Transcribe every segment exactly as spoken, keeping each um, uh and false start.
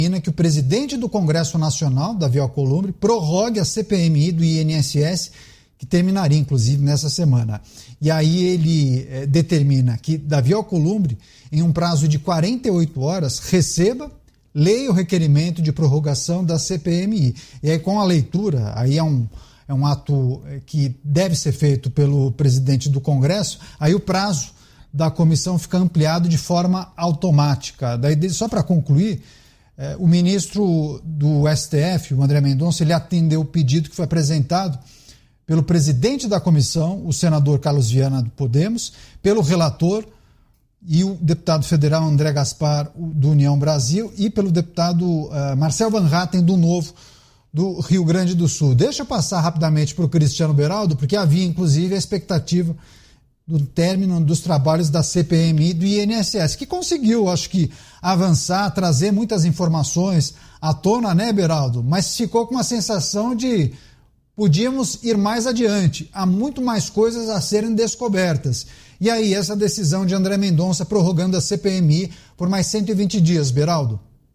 que o presidente do Congresso Nacional, Davi Alcolumbre, prorrogue a C P M I do I N S S, que terminaria, inclusive, nessa semana. E aí ele eh, determina que Davi Alcolumbre, em um prazo de quarenta e oito horas, receba, leia o requerimento de prorrogação da C P M I. E aí, com a leitura, aí é um, é um ato que deve ser feito pelo presidente do Congresso, aí o prazo da comissão fica ampliado de forma automática. Daí, só para concluir, eh, o ministro do S T F, o André Mendonça, ele atendeu o pedido que foi apresentado pelo presidente da comissão, o senador Carlos Viana do Podemos, pelo relator e o deputado federal André Gaspar do União Brasil e pelo deputado uh, Marcel Van Hatten do Novo do Rio Grande do Sul. Deixa eu passar rapidamente para o Cristiano Beraldo, porque havia inclusive a expectativa do término dos trabalhos da C P M I do I N S S, que conseguiu, acho que, avançar, trazer muitas informações à tona, né, Beraldo? Mas ficou com uma sensação de podíamos ir mais adiante, há muito mais coisas a serem descobertas. E aí, essa decisão de André Mendonça prorrogando a C P M I por mais cento e vinte dias, Beraldo?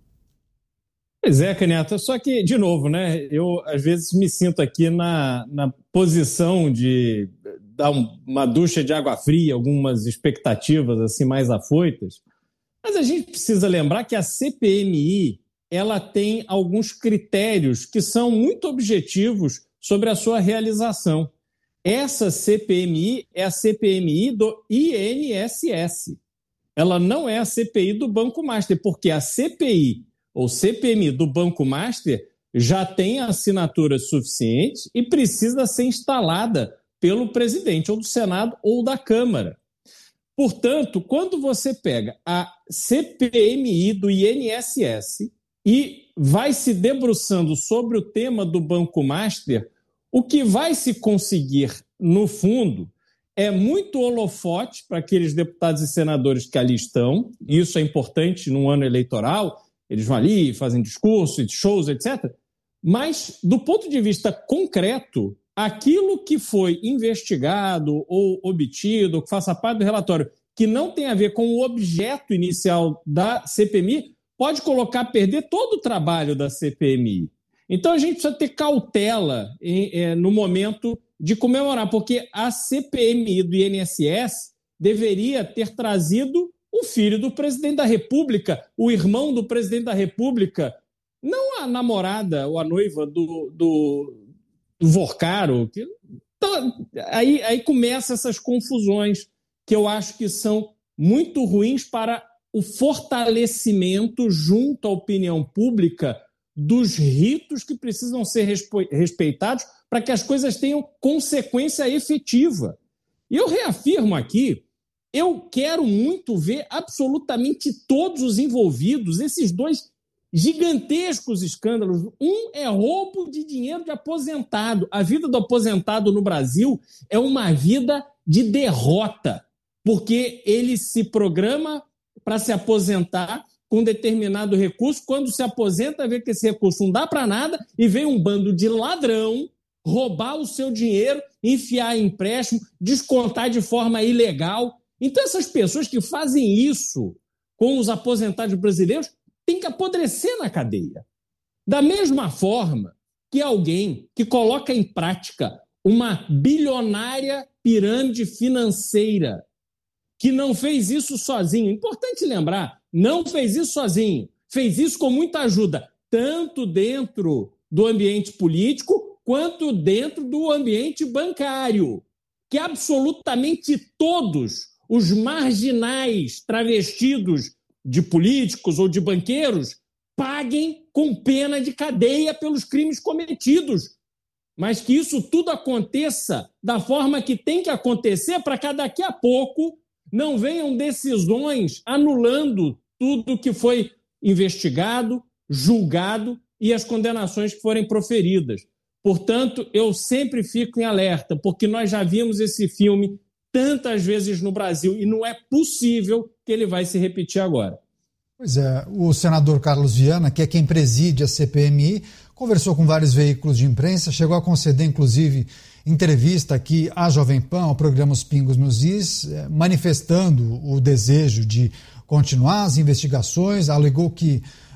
Pois é, Caneta, só que, de novo, né, eu às vezes me sinto aqui na, na posição de dar um, uma ducha de água fria, algumas expectativas assim mais afoitas, mas a gente precisa lembrar que a C P M I ela tem alguns critérios que são muito objetivos sobre a sua realização. Essa C P M I é a C P M I do I N S S. Ela não é a C P I do Banco Master, porque a C P I ou C P M I do Banco Master já tem assinaturas suficientes e precisa ser instalada pelo presidente ou do Senado ou da Câmara. Portanto, quando você pega a C P M I do I N S S e vai se debruçando sobre o tema do Banco Master, o que vai se conseguir, no fundo, é muito holofote para aqueles deputados e senadores que ali estão. Isso é importante num ano eleitoral, eles vão ali, fazem discursos, shows, etcétera. Mas, do ponto de vista concreto, aquilo que foi investigado ou obtido, que faça parte do relatório, que não tem a ver com o objeto inicial da C P M I, pode colocar a perder todo o trabalho da C P M I. Então, a gente precisa ter cautela em, é, no momento de comemorar, porque a C P M I do I N S S deveria ter trazido o filho do presidente da República, o irmão do presidente da República, não a namorada ou a noiva do, do, do Vorcaro. Que, então, aí, aí começam essas confusões que eu acho que são muito ruins para o fortalecimento junto à opinião pública dos ritos que precisam ser respeitados para que as coisas tenham consequência efetiva. E eu reafirmo aqui, eu quero muito ver absolutamente todos os envolvidos, esses dois gigantescos escândalos. Um é roubo de dinheiro de aposentado. A vida do aposentado no Brasil é uma vida de derrota, porque ele se programa para se aposentar com determinado recurso, quando se aposenta, vê que esse recurso não dá para nada e vem um bando de ladrão roubar o seu dinheiro, enfiar em empréstimo, descontar de forma ilegal. Então essas pessoas que fazem isso com os aposentados brasileiros têm que apodrecer na cadeia. Da mesma forma que alguém que coloca em prática uma bilionária pirâmide financeira, que não fez isso sozinho. Importante lembrar, não fez isso sozinho, fez isso com muita ajuda, tanto dentro do ambiente político quanto dentro do ambiente bancário, que absolutamente todos os marginais travestidos de políticos ou de banqueiros paguem com pena de cadeia pelos crimes cometidos, mas que isso tudo aconteça da forma que tem que acontecer para que daqui a pouco não venham decisões anulando tudo que foi investigado, julgado e as condenações que forem proferidas. Portanto, eu sempre fico em alerta, porque nós já vimos esse filme tantas vezes no Brasil e não é possível que ele vai se repetir agora. Pois é, o senador Carlos Viana, que é quem preside a C P M I, conversou com vários veículos de imprensa, chegou a conceder, inclusive, entrevista aqui à Jovem Pan, ao programa Os Pingos nos Is, manifestando o desejo de continuar as investigações, alegou que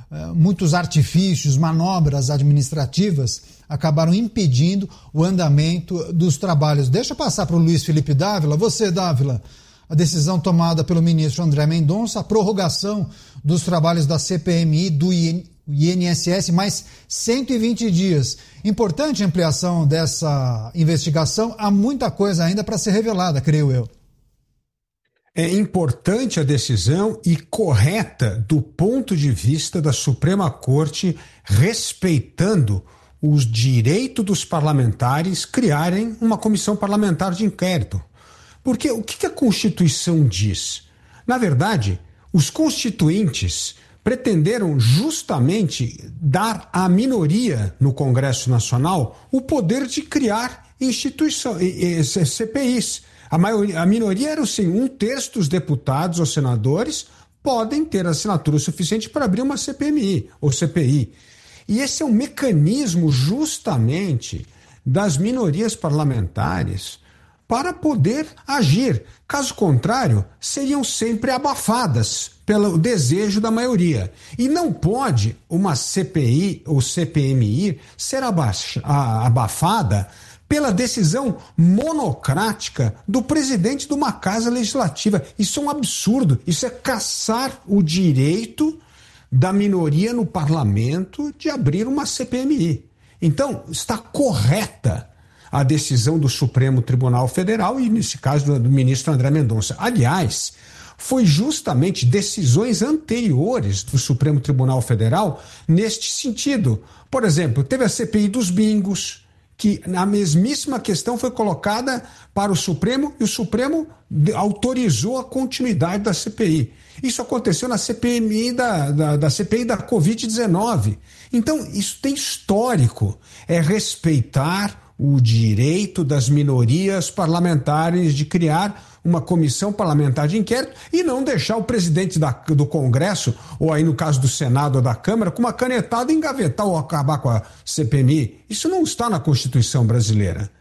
muitos artifícios, manobras administrativas acabaram impedindo o andamento dos trabalhos. Deixa eu passar para o Luiz Felipe Dávila. Você, Dávila, a decisão tomada pelo ministro André Mendonça, a prorrogação dos trabalhos da C P M I, do I N S S, mais cento e vinte dias. Importante a ampliação dessa investigação. Há muita coisa ainda para ser revelada, creio eu. É importante a decisão e correta do ponto de vista da Suprema Corte, respeitando os direitos dos parlamentares criarem uma comissão parlamentar de inquérito. Porque o que a Constituição diz? Na verdade, os constituintes pretenderam justamente dar à minoria no Congresso Nacional o poder de criar instituições, C P Is. A, maioria, a minoria era assim, um terço dos deputados ou senadores podem ter assinatura suficiente para abrir uma C P M I ou C P I. E esse é um mecanismo justamente das minorias parlamentares para poder agir. Caso contrário, seriam sempre abafadas pelo desejo da maioria. E não pode uma C P I ou C P M I ser abafada pela decisão monocrática do presidente de uma casa legislativa. Isso é um absurdo. Isso é caçar o direito da minoria no parlamento de abrir uma C P M I. Então, está correta a decisão do Supremo Tribunal Federal e, nesse caso, do, do ministro André Mendonça. Aliás, foi justamente decisões anteriores do Supremo Tribunal Federal neste sentido. Por exemplo, teve a C P I dos bingos, que a mesmíssima questão foi colocada para o Supremo e o Supremo autorizou a continuidade da C P I. Isso aconteceu na C P M I da, da, da C P I da covid dezenove. Então, isso tem histórico. É respeitar o direito das minorias parlamentares de criar uma comissão parlamentar de inquérito e não deixar o presidente da, do Congresso, ou aí no caso do Senado ou da Câmara, com uma canetada engavetar ou acabar com a C P M I. Isso não está na Constituição brasileira.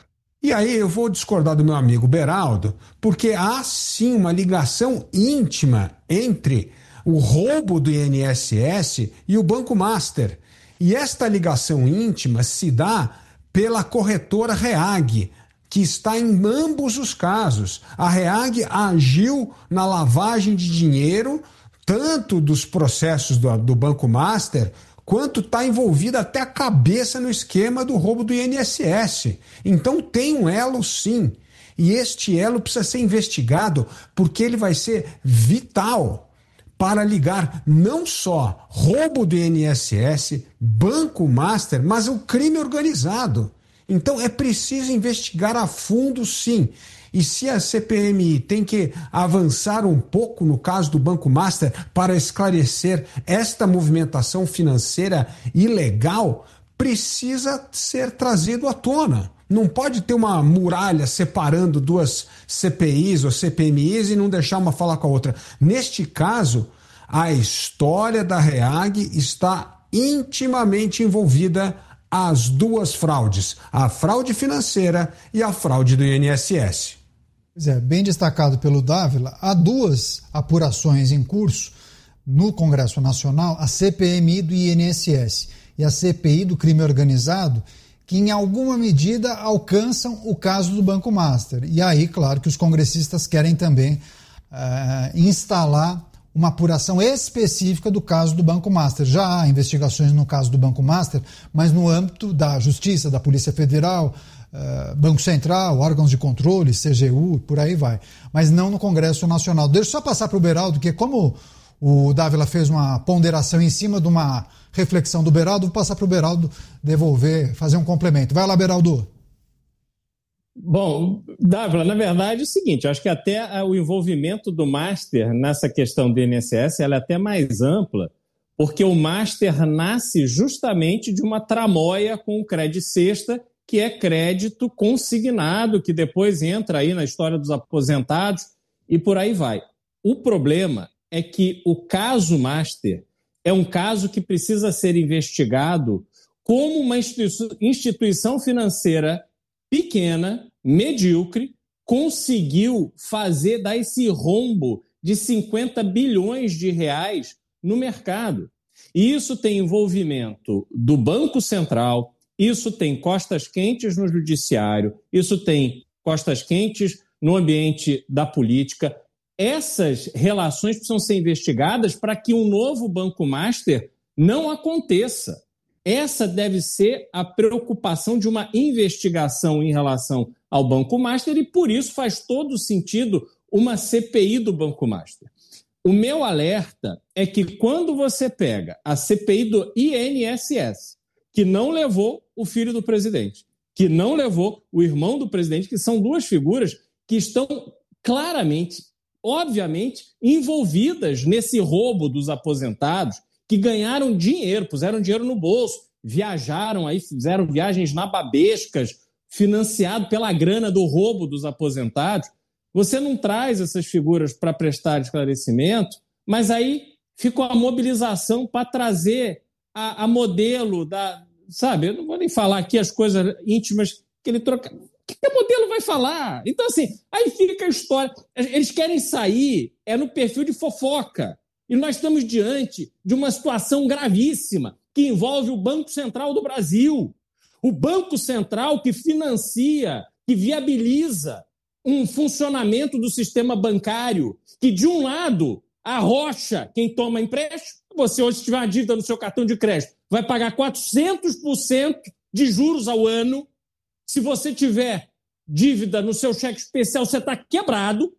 E aí eu vou discordar do meu amigo Beraldo, porque há sim uma ligação íntima entre o roubo do I N S S e o Banco Master. E esta ligação íntima se dá pela corretora REAG, que está em ambos os casos. A REAG agiu na lavagem de dinheiro, tanto dos processos do, do Banco Master, quanto está envolvida até a cabeça no esquema do roubo do I N S S. Então tem um elo sim, e este elo precisa ser investigado porque ele vai ser vital para ligar não só roubo do I N S S, Banco Master, mas o crime organizado. Então é preciso investigar a fundo sim. E se a C P M I tem que avançar um pouco no caso do Banco Master para esclarecer esta movimentação financeira ilegal, precisa ser trazido à tona. Não pode ter uma muralha separando duas C P Is ou C P M Is e não deixar uma falar com a outra. Neste caso, a história da REAG está intimamente envolvida as duas fraudes, a fraude financeira e a fraude do I N S S. Pois é, bem destacado pelo Dávila, há duas apurações em curso no Congresso Nacional, a C P M I do I N S S e a C P I do crime organizado, que em alguma medida alcançam o caso do Banco Master. E aí, claro, que os congressistas querem também uh, instalar uma apuração específica do caso do Banco Master. Já há investigações no caso do Banco Master, mas no âmbito da Justiça, da Polícia Federal, uh, Banco Central, órgãos de controle, C G U, por aí vai. Mas não no Congresso Nacional. Deixa eu só passar para o Beraldo, que como o Dávila fez uma ponderação em cima de uma reflexão do Beraldo, vou passar para o Beraldo devolver, fazer um complemento. Vai lá, Beraldo. Bom, Dávila, na verdade é o seguinte, acho que até o envolvimento do Master nessa questão do I N S S ela é até mais ampla, porque o Master nasce justamente de uma tramóia com o crédito cesta, que é crédito consignado, que depois entra aí na história dos aposentados e por aí vai. O problema é que o caso Master é um caso que precisa ser investigado como uma instituição financeira pequena, medíocre, conseguiu fazer, dar esse rombo de cinquenta bilhões de reais no mercado. E isso tem envolvimento do Banco Central, isso tem costas quentes no judiciário, isso tem costas quentes no ambiente da política. Essas relações precisam ser investigadas para que um novo Banco Master não aconteça. Essa deve ser a preocupação de uma investigação em relação ao Banco Master e, por isso, faz todo sentido uma C P I do Banco Master. O meu alerta é que quando você pega a C P I do I N S S, que não levou o filho do presidente, que não levou o irmão do presidente, que são duas figuras que estão claramente, obviamente, envolvidas nesse roubo dos aposentados, que ganharam dinheiro, puseram dinheiro no bolso, viajaram, aí fizeram viagens nababescas, financiado pela grana do roubo dos aposentados. Você não traz essas figuras para prestar esclarecimento, mas aí ficou a mobilização para trazer a, a modelo da... Sabe, eu não vou nem falar aqui as coisas íntimas que ele troca... O que o modelo vai falar? Então, assim, aí fica a história. Eles querem sair, é no perfil de fofoca. E nós estamos diante de uma situação gravíssima que envolve o Banco Central do Brasil. O Banco Central que financia, que viabiliza um funcionamento do sistema bancário, que, de um lado, arrocha quem toma empréstimo. Você, hoje, se tiver uma dívida no seu cartão de crédito, vai pagar quatrocentos por cento de juros ao ano. Se você tiver dívida no seu cheque especial, você está quebrado.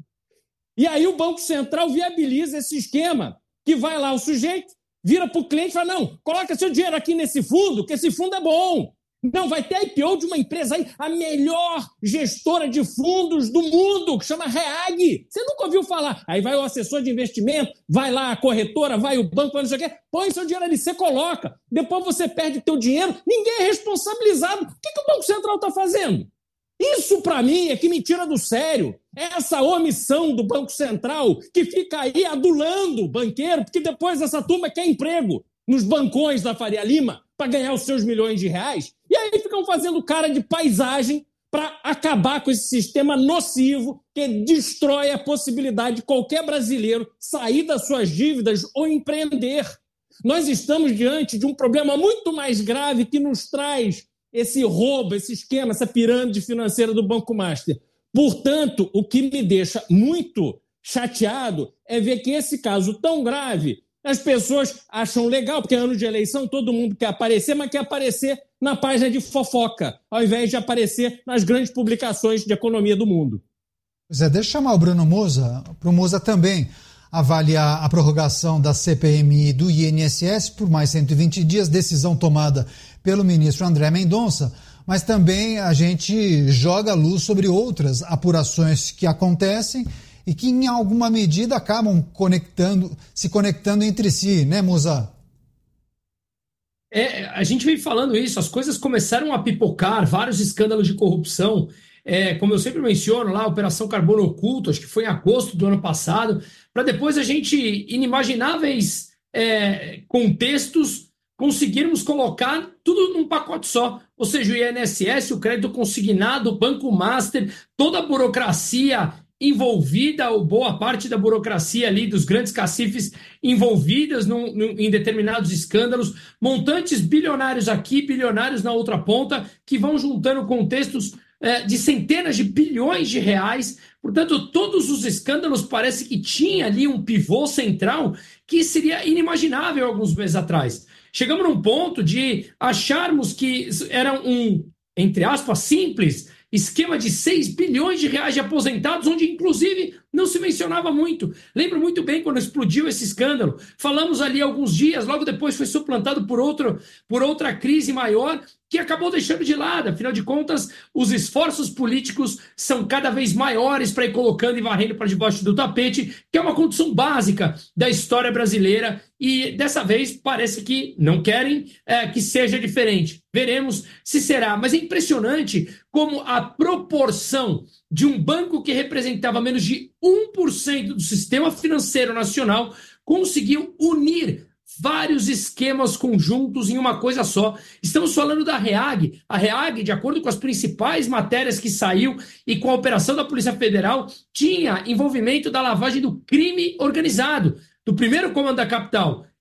E aí o Banco Central viabiliza esse esquema, que vai lá o sujeito, vira para o cliente e fala, não, coloca seu dinheiro aqui nesse fundo, que esse fundo é bom. Não, vai ter I P O de uma empresa aí, a melhor gestora de fundos do mundo, que chama REAG. Você nunca ouviu falar. Aí vai o assessor de investimento, vai lá a corretora, vai o banco, vai não sei o quê, põe seu dinheiro ali, você coloca. Depois você perde teu dinheiro, ninguém é responsabilizado. O que, que o Banco Central está fazendo? Isso, para mim, é que me tira do sério. Essa omissão do Banco Central que fica aí adulando o banqueiro, porque depois essa turma quer emprego nos bancões da Faria Lima para ganhar os seus milhões de reais. E aí ficam fazendo cara de paisagem para acabar com esse sistema nocivo que destrói a possibilidade de qualquer brasileiro sair das suas dívidas ou empreender. Nós estamos diante de um problema muito mais grave que nos traz esse roubo, esse esquema, essa pirâmide financeira do Banco Master. Portanto, o que me deixa muito chateado é ver que esse caso tão grave, as pessoas acham legal, porque é ano de eleição, todo mundo quer aparecer, mas quer aparecer na página de fofoca, ao invés de aparecer nas grandes publicações de economia do mundo. Pois é, deixa eu chamar o Bruno Musa, para o Musa também avaliar a prorrogação da C P M I do I N S S por mais cento e vinte dias, decisão tomada pelo ministro André Mendonça, mas também a gente joga luz sobre outras apurações que acontecem e que em alguma medida acabam conectando, se conectando entre si, né, Musa? É, a gente vem falando isso, as coisas começaram a pipocar, vários escândalos de corrupção, é, como eu sempre menciono lá, a Operação Carbono Oculto, acho que foi em agosto do ano passado, para depois a gente, inimagináveis é, contextos, conseguirmos colocar tudo num pacote só, ou seja, o I N S S, o crédito consignado, o Banco Master, toda a burocracia envolvida, ou boa parte da burocracia ali, dos grandes cacifes envolvidas num, num, em determinados escândalos, montantes bilionários aqui, bilionários na outra ponta, que vão juntando contextos é, de centenas de bilhões de reais. Portanto, todos os escândalos parece que tinha ali um pivô central que seria inimaginável alguns meses atrás. Chegamos num ponto de acharmos que era um, entre aspas, simples esquema de seis bilhões de reais de aposentados, onde, inclusive, não se mencionava muito. Lembro muito bem quando explodiu esse escândalo. Falamos ali alguns dias, logo depois foi suplantado por, outro, por outra crise maior, que acabou deixando de lado. Afinal de contas, os esforços políticos são cada vez maiores para ir colocando e varrendo para debaixo do tapete, que é uma condição básica da história brasileira, e dessa vez parece que não querem é, que seja diferente. Veremos se será. Mas é impressionante como a proporção de um banco que representava menos de um por cento do sistema financeiro nacional conseguiu unir vários esquemas conjuntos em uma coisa só. Estamos falando da REAG. A REAG, de acordo com as principais matérias que saiu e com a operação da Polícia Federal, tinha envolvimento da lavagem do crime organizado, do primeiro comando da capital.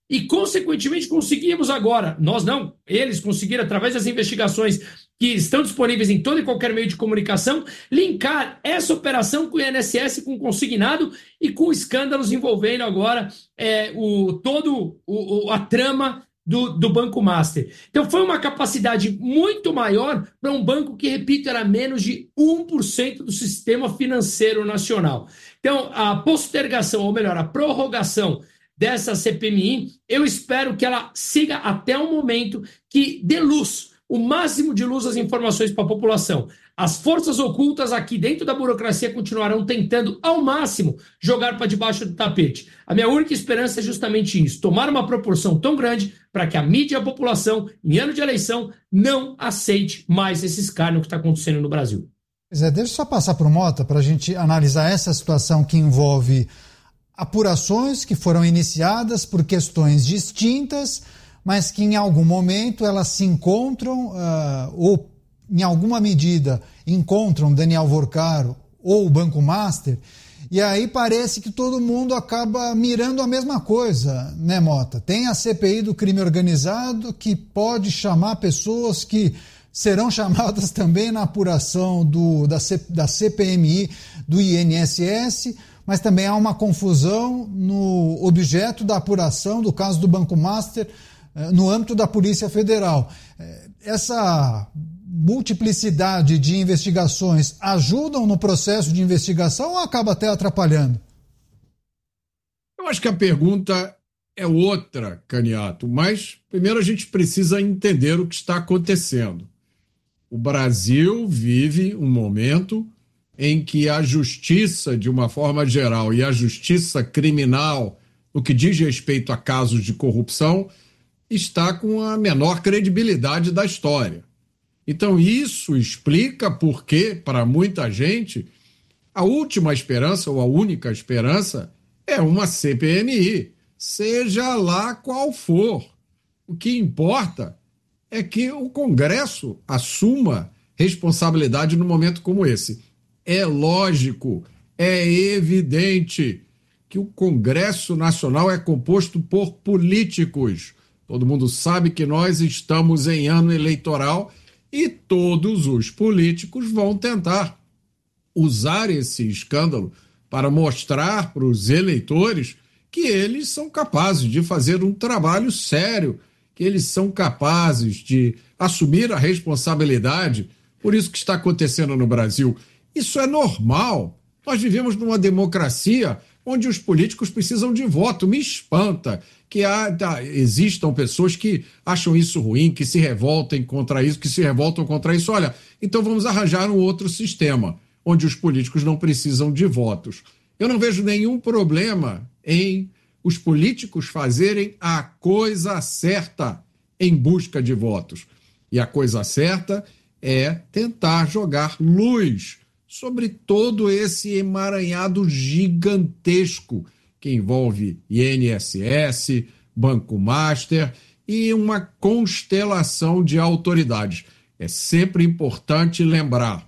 e, consequentemente, conseguimos agora, nós não, eles conseguiram, através das investigações que estão disponíveis em todo e qualquer meio de comunicação, linkar essa operação com o I N S S, com o consignado e com escândalos envolvendo agora é, o, todo o, a trama do, do Banco Master. Então foi uma capacidade muito maior para um banco que, repito, era menos de um por cento do sistema financeiro nacional. Então a postergação, ou melhor, a prorrogação dessa C P M I, eu espero que ela siga até o momento que dê luz, o máximo de luz às informações para a população. As forças ocultas aqui dentro da burocracia continuarão tentando, ao máximo, jogar para debaixo do tapete. A minha única esperança é justamente isso, tomar uma proporção tão grande para que a mídia e a população, em ano de eleição, não aceite mais esse escárnio que está acontecendo no Brasil. Pois é, deixa eu só passar para o Mota para a gente analisar essa situação que envolve apurações que foram iniciadas por questões distintas, mas que em algum momento elas se encontram uh, ou em alguma medida encontram Daniel Vorcaro ou o Banco Master, e aí parece que todo mundo acaba mirando a mesma coisa, né, Mota? Tem a C P I do crime organizado que pode chamar pessoas que serão chamadas também na apuração do, da, C, da C P M I do I N S S, mas também há uma confusão no objeto da apuração do caso do Banco Master no âmbito da Polícia Federal. Essa multiplicidade de investigações ajudam no processo de investigação ou acaba até atrapalhando? Eu acho que a pergunta é outra, Caniato, mas primeiro a gente precisa entender o que está acontecendo. O Brasil vive um momento em que a justiça, de uma forma geral, e a justiça criminal, no que diz respeito a casos de corrupção, está com a menor credibilidade da história. Então isso explica por que, para muita gente, a última esperança, ou a única esperança, é uma C P M I, seja lá qual for. O que importa é que o Congresso assuma responsabilidade num momento como esse. É lógico, é evidente que o Congresso Nacional é composto por políticos. Todo mundo sabe que nós estamos em ano eleitoral e todos os políticos vão tentar usar esse escândalo para mostrar para os eleitores que eles são capazes de fazer um trabalho sério, que eles são capazes de assumir a responsabilidade por isso que está acontecendo no Brasil. Isso é normal. Nós vivemos numa democracia onde os políticos precisam de voto. Me espanta que há, tá, existam pessoas que acham isso ruim, que se revoltem contra isso, que se revoltam contra isso. Olha, então vamos arranjar um outro sistema, onde os políticos não precisam de votos. Eu não vejo nenhum problema em os políticos fazerem a coisa certa em busca de votos. E a coisa certa é tentar jogar luz sobre todo esse emaranhado gigantesco que envolve I N S S, Banco Master e uma constelação de autoridades. É sempre importante lembrar,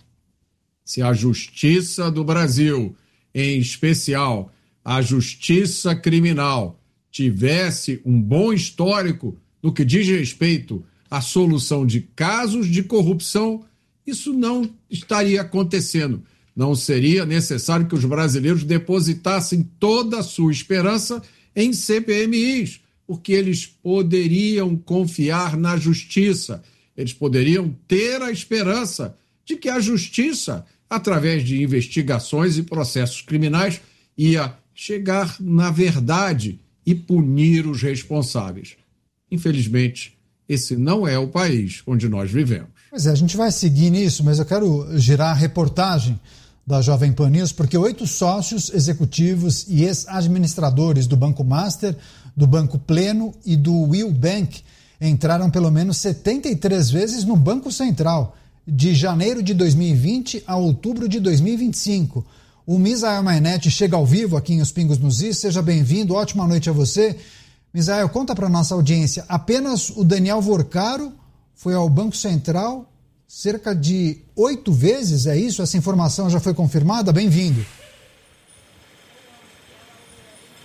se a Justiça do Brasil, em especial a Justiça Criminal, tivesse um bom histórico no que diz respeito à solução de casos de corrupção, isso não estaria acontecendo. Não seria necessário que os brasileiros depositassem toda a sua esperança em C P M Is, porque eles poderiam confiar na justiça, eles poderiam ter a esperança de que a justiça, através de investigações e processos criminais, ia chegar na verdade e punir os responsáveis. Infelizmente, esse não é o país onde nós vivemos. Pois é, a gente vai seguir nisso, mas eu quero girar a reportagem da Jovem Pan News, porque oito sócios executivos e ex-administradores do Banco Master, do Banco Pleno e do Will Bank entraram pelo menos setenta e três vezes no Banco Central, de janeiro de dois mil e vinte a outubro de dois mil e vinte e cinco. O Misael Mainetti chega ao vivo aqui em Os Pingos nos Is. Seja bem-vindo, ótima noite a você. Misael, conta para a nossa audiência, apenas o Daniel Vorcaro foi ao Banco Central cerca de oito vezes, é isso? Essa informação já foi confirmada? Bem-vindo.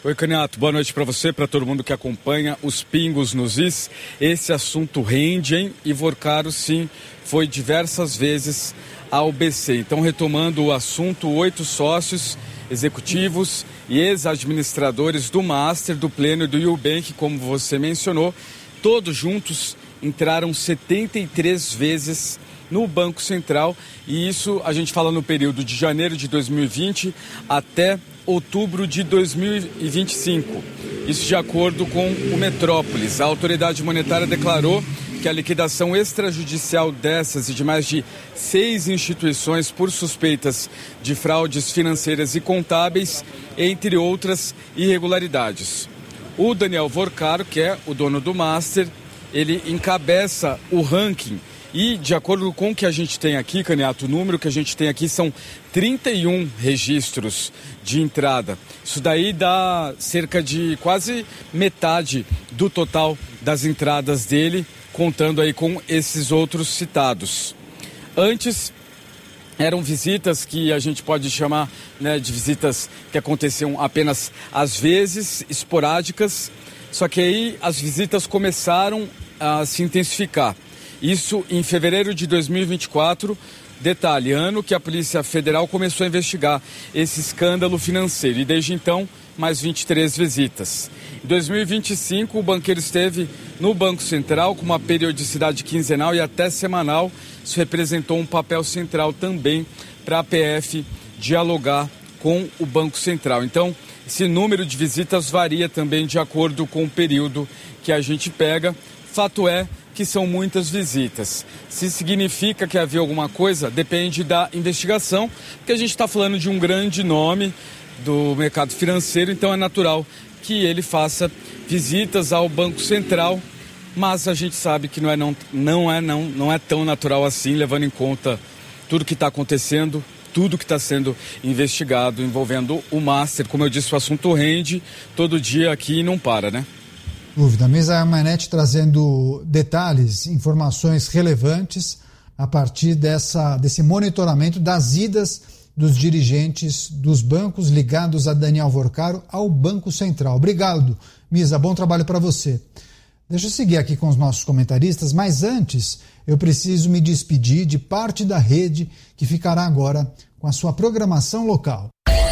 Oi, Caniato, boa noite para você, para todo mundo que acompanha os Pingos nos Is. Esse assunto rende, hein? Ivor Caro, sim, foi diversas vezes ao B C. Então, retomando o assunto, oito sócios executivos e ex-administradores do Master, do Pleno e do Eubank, como você mencionou, todos juntos entraram setenta e três vezes no Banco Central, e isso a gente fala no período de janeiro de dois mil e vinte até outubro de dois mil e vinte e cinco. Isso de acordo com o Metrópolis. A autoridade monetária declarou que a liquidação extrajudicial dessas e de mais de seis instituições por suspeitas de fraudes financeiras e contábeis, entre outras irregularidades. O Daniel Vorcaro, que é o dono do Master, ele encabeça o ranking. E, de acordo com o que a gente tem aqui, Caniato, o número que a gente tem aqui são trinta e um registros de entrada. Isso daí dá cerca de quase metade do total das entradas dele, contando aí com esses outros citados. Antes, eram visitas que a gente pode chamar, né, de visitas que aconteciam apenas às vezes, esporádicas, só que aí as visitas começaram a se intensificar. Isso em fevereiro de dois mil e vinte e quatro, detalhe, ano que a Polícia Federal começou a investigar esse escândalo financeiro. E desde então, mais vinte e três visitas. Em dois mil e vinte e cinco, o banqueiro esteve no Banco Central com uma periodicidade quinzenal e até semanal. Isso representou um papel central também para a P F dialogar com o Banco Central. Então, esse número de visitas varia também de acordo com o período que a gente pega. Fato é que são muitas visitas. Se significa que havia alguma coisa, depende da investigação, porque a gente está falando de um grande nome do mercado financeiro, então é natural que ele faça visitas ao Banco Central, mas a gente sabe que não é, não, não é, não, não é tão natural assim, levando em conta tudo que está acontecendo, tudo que está sendo investigado envolvendo o Master. Como eu disse, o assunto rende todo dia aqui e não para, né? Dúvida. Mesa Manete trazendo detalhes, informações relevantes a partir dessa, desse monitoramento das idas dos dirigentes dos bancos ligados a Daniel Vorcaro ao Banco Central. Obrigado, Misa. Bom trabalho para você. Deixa eu seguir aqui com os nossos comentaristas, mas antes eu preciso me despedir de parte da rede que ficará agora com a sua programação local.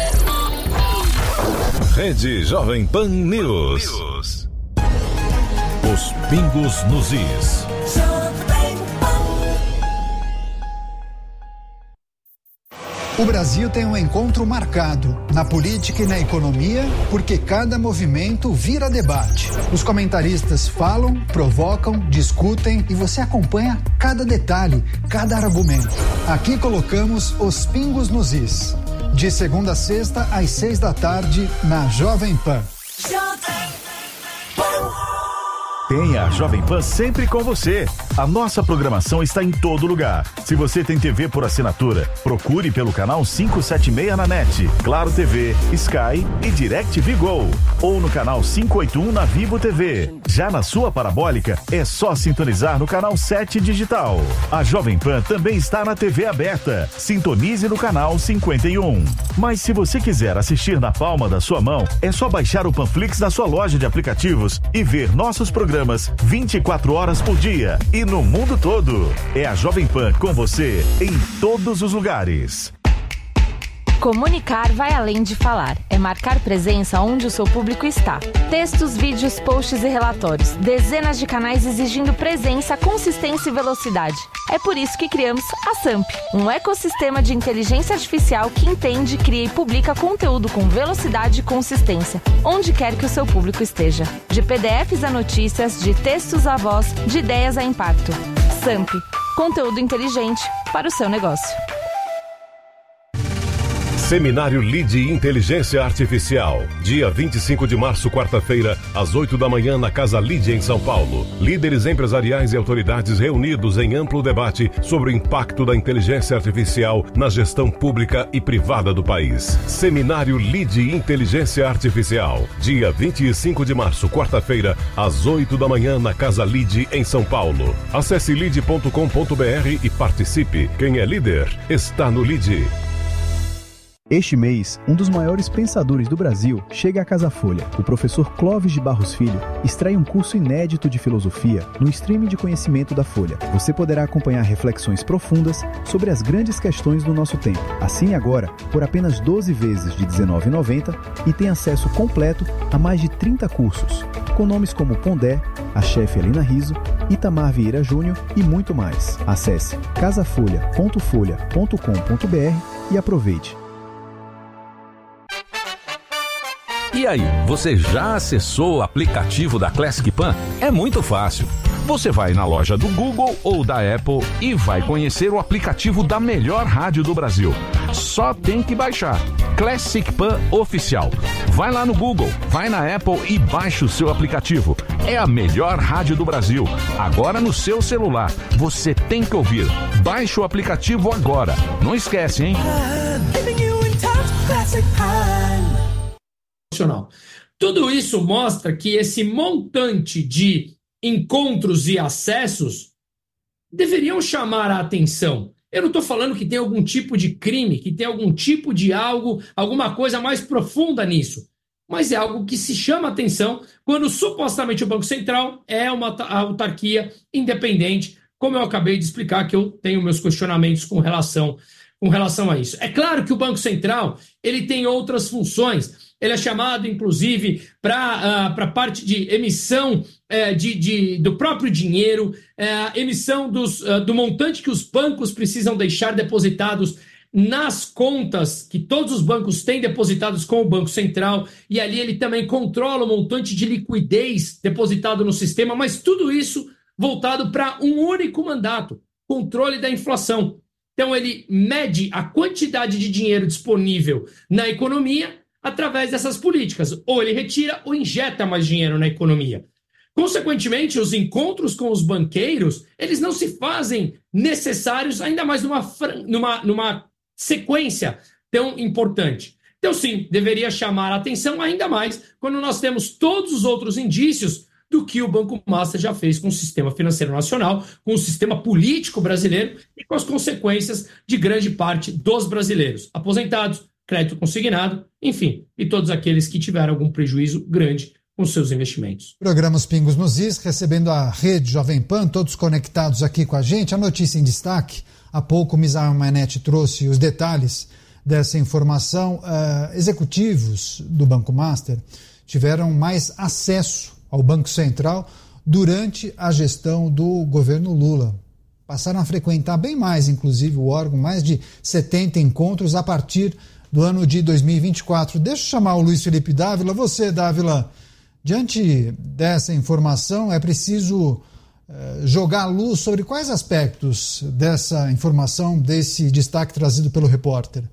Rede Jovem Pan News. News. Os Pingos nos Is. O Brasil tem um encontro marcado na política e na economia, porque cada movimento vira debate. Os comentaristas falam, provocam, discutem e você acompanha cada detalhe, cada argumento. Aqui colocamos os Pingos nos Is. De segunda a sexta, às seis da tarde, na Jovem Pan. Tenha a Jovem Pan sempre com você. A nossa programação está em todo lugar. Se você tem T V por assinatura, procure pelo canal quinhentos e setenta e seis na NET, Claro T V, Sky e DirecTV Go. Ou no canal quinhentos e oitenta e um na Vivo T V. Já na sua parabólica, é só sintonizar no canal sete Digital. A Jovem Pan também está na T V aberta. Sintonize no canal cinquenta e um. Mas se você quiser assistir na palma da sua mão, é só baixar o Panflix na sua loja de aplicativos e ver nossos programas vinte e quatro horas por dia e no mundo todo. É a Jovem Pan com você em todos os lugares. Comunicar vai além de falar. É marcar presença onde o seu público está. Textos, vídeos, posts e relatórios. Dezenas de canais exigindo presença, consistência e velocidade. É por isso que criamos a Samp, um ecossistema de inteligência artificial que entende, cria e publica conteúdo com velocidade e consistência, onde quer que o seu público esteja. De P D Fs a notícias, de textos a voz, de ideias a impacto. Samp, conteúdo inteligente para o seu negócio. Seminário Lide Inteligência Artificial. Dia vinte e cinco de março, quarta-feira, às oito da manhã, na Casa Lide, em São Paulo. Líderes empresariais e autoridades reunidos em amplo debate sobre o impacto da inteligência artificial na gestão pública e privada do país. Seminário Lide Inteligência Artificial. Dia vinte e cinco de março, quarta-feira, às oito da manhã, na Casa Lide, em São Paulo. Acesse lide ponto com ponto br e participe. Quem é líder está no Lide. Este mês, um dos maiores pensadores do Brasil chega à Casa Folha. O professor Clóvis de Barros Filho extrai um curso inédito de filosofia no streaming de conhecimento da Folha. Você poderá acompanhar reflexões profundas sobre as grandes questões do nosso tempo. Assine agora por apenas doze vezes de dezenove reais e noventa centavos e tem acesso completo a mais de trinta cursos, com nomes como Pondé, a chefe Helena Rizzo, Itamar Vieira Júnior e muito mais. Acesse casafolha ponto folha ponto com ponto br e aproveite. E aí, você já acessou o aplicativo da Classic Pan? É muito fácil. Você vai na loja do Google ou da Apple e vai conhecer o aplicativo da melhor rádio do Brasil. Só tem que baixar. Classic Pan Oficial. Vai lá no Google, vai na Apple e baixa o seu aplicativo. É a melhor rádio do Brasil. Agora no seu celular. Você tem que ouvir. Baixe o aplicativo agora. Não esquece, hein? Tudo isso mostra que esse montante de encontros e acessos deveriam chamar a atenção. Eu não estou falando que tem algum tipo de crime, que tem algum tipo de algo, alguma coisa mais profunda nisso, mas é algo que se chama atenção quando supostamente o Banco Central é uma autarquia independente, como eu acabei de explicar, que eu tenho meus questionamentos com relação, com relação a isso. É claro que o Banco Central ele tem outras funções. Ele é chamado, inclusive, para a uh, parte de emissão uh, de, de, do próprio dinheiro, uh, emissão dos, uh, do montante que os bancos precisam deixar depositados nas contas que todos os bancos têm depositados com o Banco Central, e ali ele também controla o montante de liquidez depositado no sistema, mas tudo isso voltado para um único mandato, controle da inflação. Então ele mede a quantidade de dinheiro disponível na economia através dessas políticas. Ou ele retira ou injeta mais dinheiro na economia. Consequentemente, os encontros com os banqueiros, eles não se fazem necessários, ainda mais numa, numa, numa sequência tão importante. Então, sim, deveria chamar a atenção ainda mais quando nós temos todos os outros indícios do que o Banco Master já fez com o sistema financeiro nacional, com o sistema político brasileiro e com as consequências de grande parte dos brasileiros, aposentados, crédito consignado, enfim, e todos aqueles que tiveram algum prejuízo grande com seus investimentos. Programas Pingos nos Is, recebendo a rede Jovem Pan, todos conectados aqui com a gente. A notícia em destaque, há pouco o Mizar Manete trouxe os detalhes dessa informação. Uh, executivos do Banco Master tiveram mais acesso ao Banco Central durante a gestão do governo Lula. Passaram a frequentar bem mais, inclusive, o órgão, mais de setenta encontros a partir do ano de dois mil e vinte e quatro. Deixa eu chamar o Luiz Felipe Dávila. Você, Dávila, diante dessa informação, é preciso eh, jogar luz sobre quais aspectos dessa informação, desse destaque trazido pelo repórter?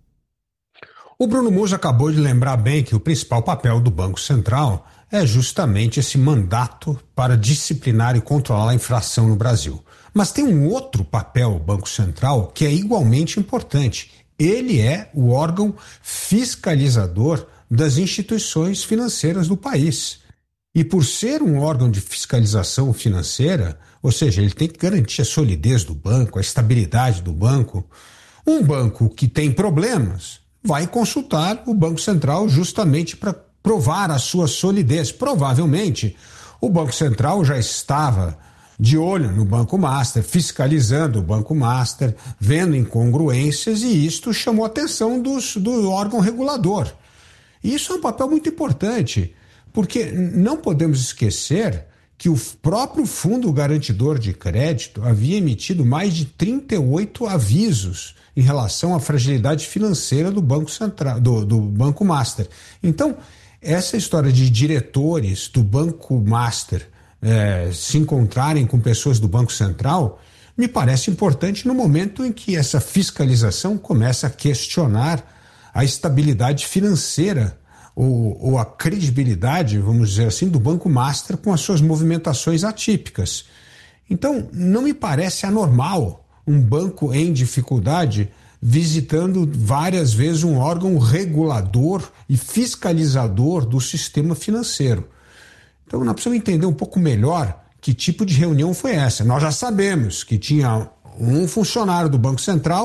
O Bruno Musa acabou de lembrar bem que o principal papel do Banco Central é justamente esse mandato para disciplinar e controlar a inflação no Brasil. Mas tem um outro papel, o Banco Central, que é igualmente importante. Ele é o órgão fiscalizador das instituições financeiras do país. E por ser um órgão de fiscalização financeira, ou seja, ele tem que garantir a solidez do banco, a estabilidade do banco, um banco que tem problemas vai consultar o Banco Central justamente para provar a sua solidez. Provavelmente, o Banco Central já estava de olho no Banco Master, fiscalizando o Banco Master, vendo incongruências, e isto chamou a atenção dos, do órgão regulador. E isso é um papel muito importante, porque não podemos esquecer que o próprio Fundo Garantidor de Crédito havia emitido mais de trinta e oito avisos em relação à fragilidade financeira do Banco Central, do, do Banco Master. Então, essa história de diretores do Banco Master É, se encontrarem com pessoas do Banco Central, me parece importante no momento em que essa fiscalização começa a questionar a estabilidade financeira ou, ou a credibilidade, vamos dizer assim, do Banco Master com as suas movimentações atípicas. Então, não me parece anormal um banco em dificuldade visitando várias vezes um órgão regulador e fiscalizador do sistema financeiro. Então, nós precisamos entender um pouco melhor que tipo de reunião foi essa. Nós já sabemos que tinha um funcionário do Banco Central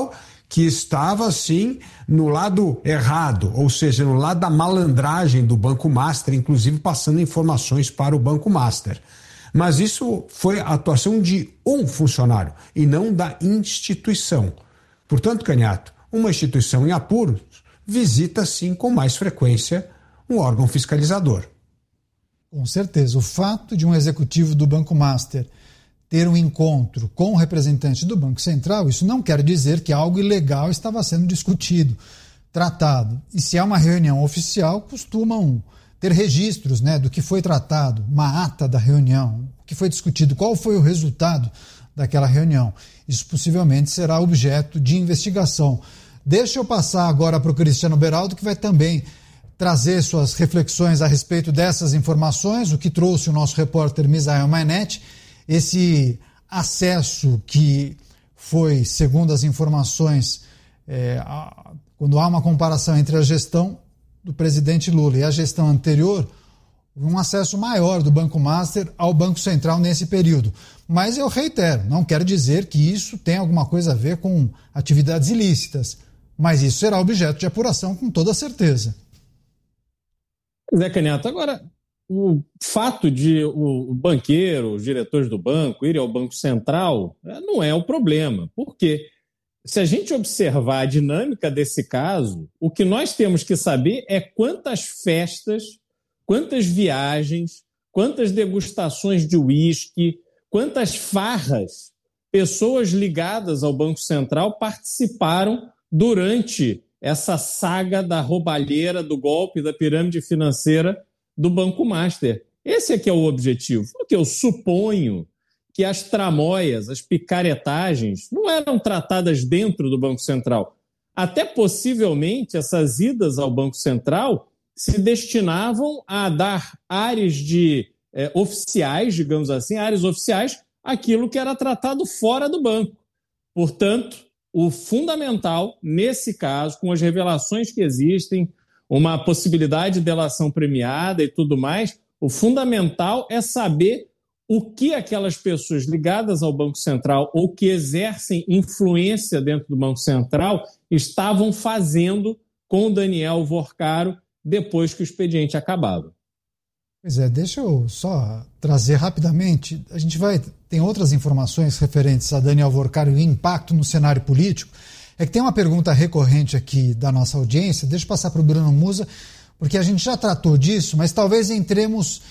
que estava, sim, no lado errado, ou seja, no lado da malandragem do Banco Master, inclusive passando informações para o Banco Master. Mas isso foi a atuação de um funcionário e não da instituição. Portanto, Caniato, uma instituição em apuros visita, sim, com mais frequência um órgão fiscalizador. Com certeza. O fato de um executivo do Banco Master ter um encontro com o representante do Banco Central, isso não quer dizer que algo ilegal estava sendo discutido, tratado. E se é uma reunião oficial, costumam ter registros, né, do que foi tratado, uma ata da reunião, o que foi discutido, qual foi o resultado daquela reunião. Isso possivelmente será objeto de investigação. Deixa eu passar agora para o Cristiano Beraldo, que vai também trazer suas reflexões a respeito dessas informações, o que trouxe o nosso repórter Misael Mainetti, esse acesso que foi, segundo as informações, é, a, quando há uma comparação entre a gestão do presidente Lula e a gestão anterior, um acesso maior do Banco Master ao Banco Central nesse período. Mas eu reitero, não quero dizer que isso tem alguma coisa a ver com atividades ilícitas, mas isso será objeto de apuração com toda certeza. Zé Caniato, agora, o fato de o banqueiro, os diretores do banco irem ao Banco Central não é o problema. Por quê? Se a gente observar a dinâmica desse caso, o que nós temos que saber é quantas festas, quantas viagens, quantas degustações de uísque, quantas farras pessoas ligadas ao Banco Central participaram durante essa saga da roubalheira, do golpe, da pirâmide financeira do Banco Master. Esse é que é o objetivo. Porque eu suponho que as tramóias, as picaretagens, não eram tratadas dentro do Banco Central. Até possivelmente essas idas ao Banco Central se destinavam a dar áreas de eh, oficiais, digamos assim, áreas oficiais, aquilo que era tratado fora do banco. Portanto, o fundamental, nesse caso, com as revelações que existem, uma possibilidade de delação premiada e tudo mais, o fundamental é saber o que aquelas pessoas ligadas ao Banco Central ou que exercem influência dentro do Banco Central estavam fazendo com o Daniel Vorcaro depois que o expediente acabava. Pois é, deixa eu só trazer rapidamente, a gente vai, tem outras informações referentes a Daniel Vorcaro e o impacto no cenário político. É que tem uma pergunta recorrente aqui da nossa audiência, deixa eu passar para o Bruno Musa, porque a gente já tratou disso, mas talvez entremos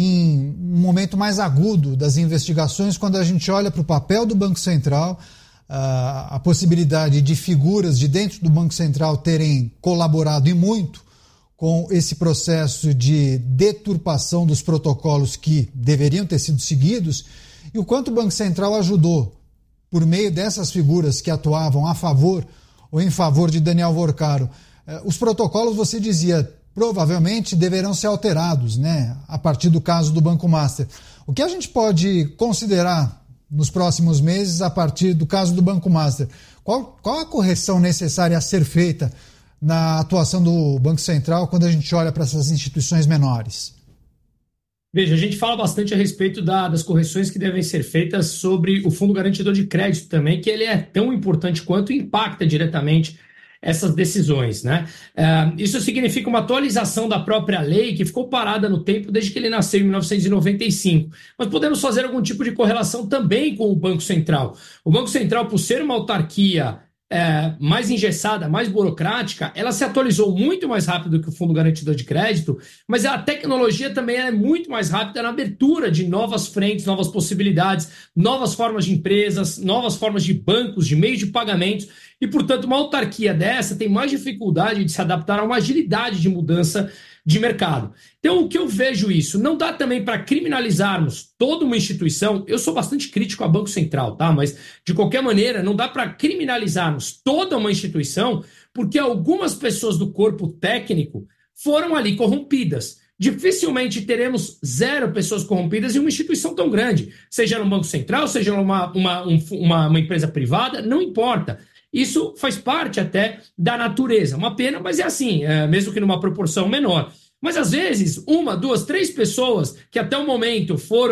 em um momento mais agudo das investigações quando a gente olha para o papel do Banco Central, a, a possibilidade de figuras de dentro do Banco Central terem colaborado e muito com esse processo de deturpação dos protocolos que deveriam ter sido seguidos e o quanto o Banco Central ajudou por meio dessas figuras que atuavam a favor ou em favor de Daniel Vorcaro. Os protocolos, você dizia, provavelmente deverão ser alterados, né, a partir do caso do Banco Master. O que a gente pode considerar nos próximos meses a partir do caso do Banco Master? Qual, qual a correção necessária a ser feita na atuação do Banco Central quando a gente olha para essas instituições menores? Veja, a gente fala bastante a respeito da, das correções que devem ser feitas sobre o Fundo Garantidor de Crédito também, que ele é tão importante quanto e impacta diretamente essas decisões, né? É, isso significa uma atualização da própria lei que ficou parada no tempo desde que ele nasceu em mil novecentos e noventa e cinco. Mas podemos fazer algum tipo de correlação também com o Banco Central. O Banco Central, por ser uma autarquia É, mais engessada, mais burocrática, ela se atualizou muito mais rápido que o Fundo Garantidor de Crédito, mas a tecnologia também é muito mais rápida na abertura de novas frentes, novas possibilidades, novas formas de empresas, novas formas de bancos, de meios de pagamentos, e, portanto, uma autarquia dessa tem mais dificuldade de se adaptar a uma agilidade de mudança de mercado. Então, o que eu vejo isso? Não dá também para criminalizarmos toda uma instituição. Eu sou bastante crítico ao Banco Central, tá? Mas, de qualquer maneira, não dá para criminalizarmos toda uma instituição porque algumas pessoas do corpo técnico foram ali corrompidas. Dificilmente teremos zero pessoas corrompidas em uma instituição tão grande, seja no Banco Central, seja numa uma, um, uma, uma empresa privada, não importa. Isso faz parte até da natureza. Uma pena, mas é assim, é, mesmo que numa proporção menor. Mas, às vezes, uma, duas, três pessoas que até o momento foram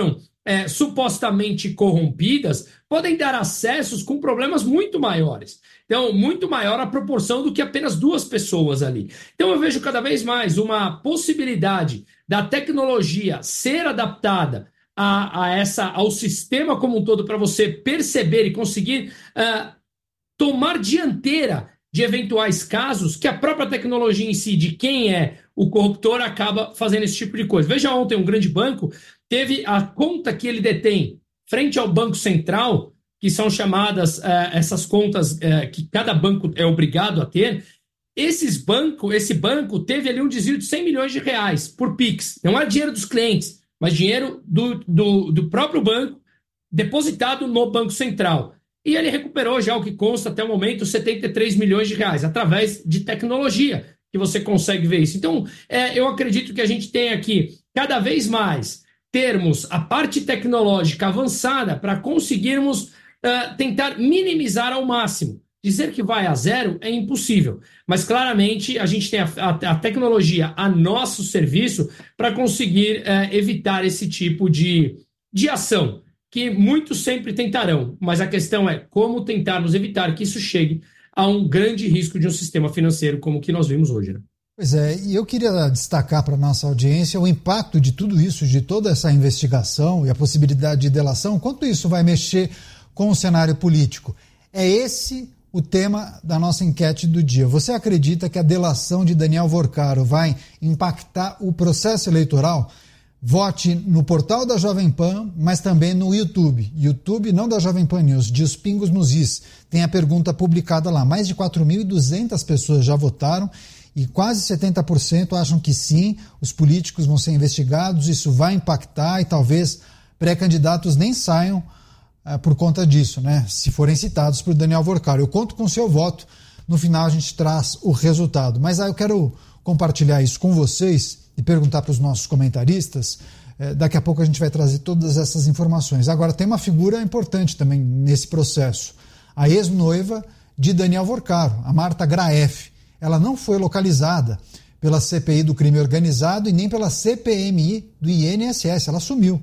é, supostamente corrompidas podem dar acessos com problemas muito maiores. Então, muito maior a proporção do que apenas duas pessoas ali. Então, eu vejo cada vez mais uma possibilidade da tecnologia ser adaptada a, a essa, ao sistema como um todo para você perceber e conseguir uh, tomar dianteira de eventuais casos que a própria tecnologia em si, de quem é o corruptor, acaba fazendo esse tipo de coisa. Veja, ontem um grande banco teve a conta que ele detém frente ao Banco Central, que são chamadas uh, essas contas uh, que cada banco é obrigado a ter. Esses banco, esse banco teve ali um desvio de cem milhões de reais por Pix. Não é dinheiro dos clientes, mas dinheiro do, do, do próprio banco depositado no Banco Central. E ele recuperou já o que consta até o momento setenta e três milhões de reais, através de tecnologia, que você consegue ver isso. Então, é, eu acredito que a gente tem aqui, cada vez mais, termos a parte tecnológica avançada para conseguirmos uh, tentar minimizar ao máximo. Dizer que vai a zero é impossível, mas claramente a gente tem a, a, a tecnologia a nosso serviço para conseguir uh, evitar esse tipo de, de ação, que muitos sempre tentarão, mas a questão é como tentarmos evitar que isso chegue a um grande risco de um sistema financeiro como o que nós vimos hoje, né? Pois é, e eu queria destacar para a nossa audiência o impacto de tudo isso, de toda essa investigação e a possibilidade de delação, quanto isso vai mexer com o cenário político. É esse o tema da nossa enquete do dia. Você acredita que a delação de Daniel Vorcaro vai impactar o processo eleitoral? Vote no portal da Jovem Pan, mas também no YouTube. YouTube, não da Jovem Pan News, de Os Pingos nos Is. Tem a pergunta publicada lá. Mais de quatro mil e duzentas pessoas já votaram e quase setenta por cento acham que sim, os políticos vão ser investigados, isso vai impactar e talvez pré-candidatos nem saiam uh, por conta disso, né? Se forem citados por Daniel Vorcaro. Eu conto com o seu voto. No final a gente traz o resultado. Mas aí eu quero compartilhar isso com vocês e perguntar para os nossos comentaristas. Eh, daqui a pouco a gente vai trazer todas essas informações. Agora, tem uma figura importante também nesse processo. A ex-noiva de Daniel Vorcaro, a Marta Graef. Ela não foi localizada pela C P I do crime organizado e nem pela C P M I do I N S S. Ela sumiu.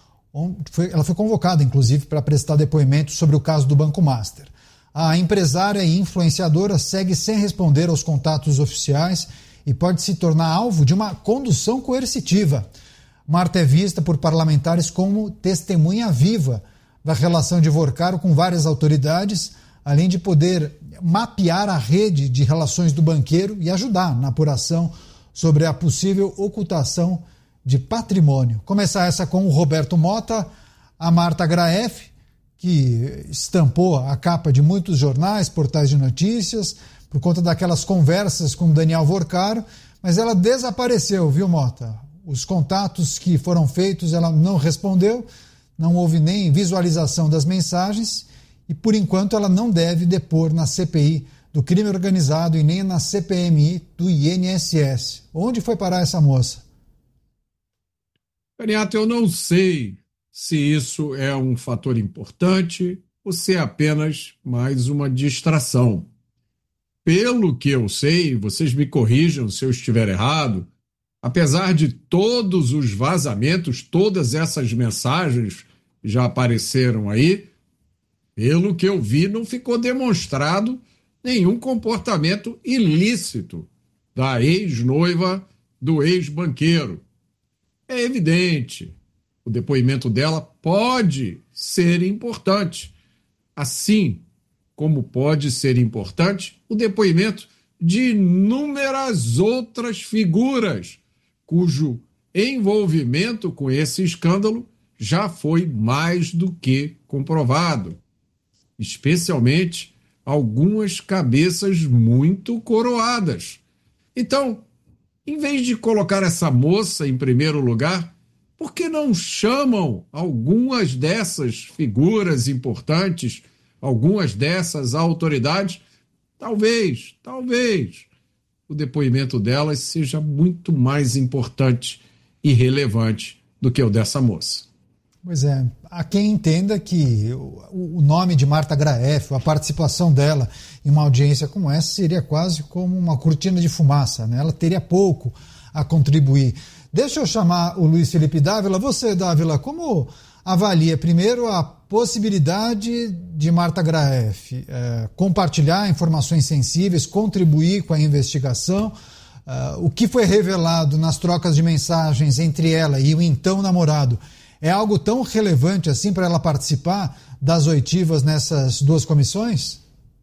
Ela foi convocada, inclusive, para prestar depoimento sobre o caso do Banco Master. A empresária e influenciadora segue sem responder aos contatos oficiais e pode se tornar alvo de uma condução coercitiva. Marta é vista por parlamentares como testemunha viva da relação de Vorcaro com várias autoridades, além de poder mapear a rede de relações do banqueiro e ajudar na apuração sobre a possível ocultação de patrimônio. Começar essa com o Roberto Mota, a Marta Graef, que estampou a capa de muitos jornais, portais de notícias, por conta daquelas conversas com Daniel Vorcaro, mas ela desapareceu, viu, Mota? Os contatos que foram feitos, ela não respondeu, não houve nem visualização das mensagens e, por enquanto, ela não deve depor na C P I do crime organizado e nem na C P M I do I N S S. Onde foi parar essa moça? Caniato, eu não sei se isso é um fator importante ou se é apenas mais uma distração. Pelo que eu sei, vocês me corrijam se eu estiver errado, apesar de todos os vazamentos, todas essas mensagens já apareceram aí, pelo que eu vi, não ficou demonstrado nenhum comportamento ilícito da ex-noiva do ex-banqueiro. É evidente, o depoimento dela pode ser importante, assim como pode ser importante o depoimento de inúmeras outras figuras cujo envolvimento com esse escândalo já foi mais do que comprovado, especialmente algumas cabeças muito coroadas. Então, em vez de colocar essa moça em primeiro lugar, por que não chamam algumas dessas figuras importantes, algumas dessas autoridades? Talvez, talvez o depoimento delas seja muito mais importante e relevante do que o dessa moça. Pois é, há quem entenda que o nome de Marta Graef, a participação dela em uma audiência como essa seria quase como uma cortina de fumaça, né? Ela teria pouco a contribuir. Deixa eu chamar o Luiz Felipe Dávila. Você, Dávila, como avalia primeiro a possibilidade de Marta Graeff é, compartilhar informações sensíveis, contribuir com a investigação. Uh, o que foi revelado nas trocas de mensagens entre ela e o então namorado é algo tão relevante assim para ela participar das oitivas nessas duas comissões?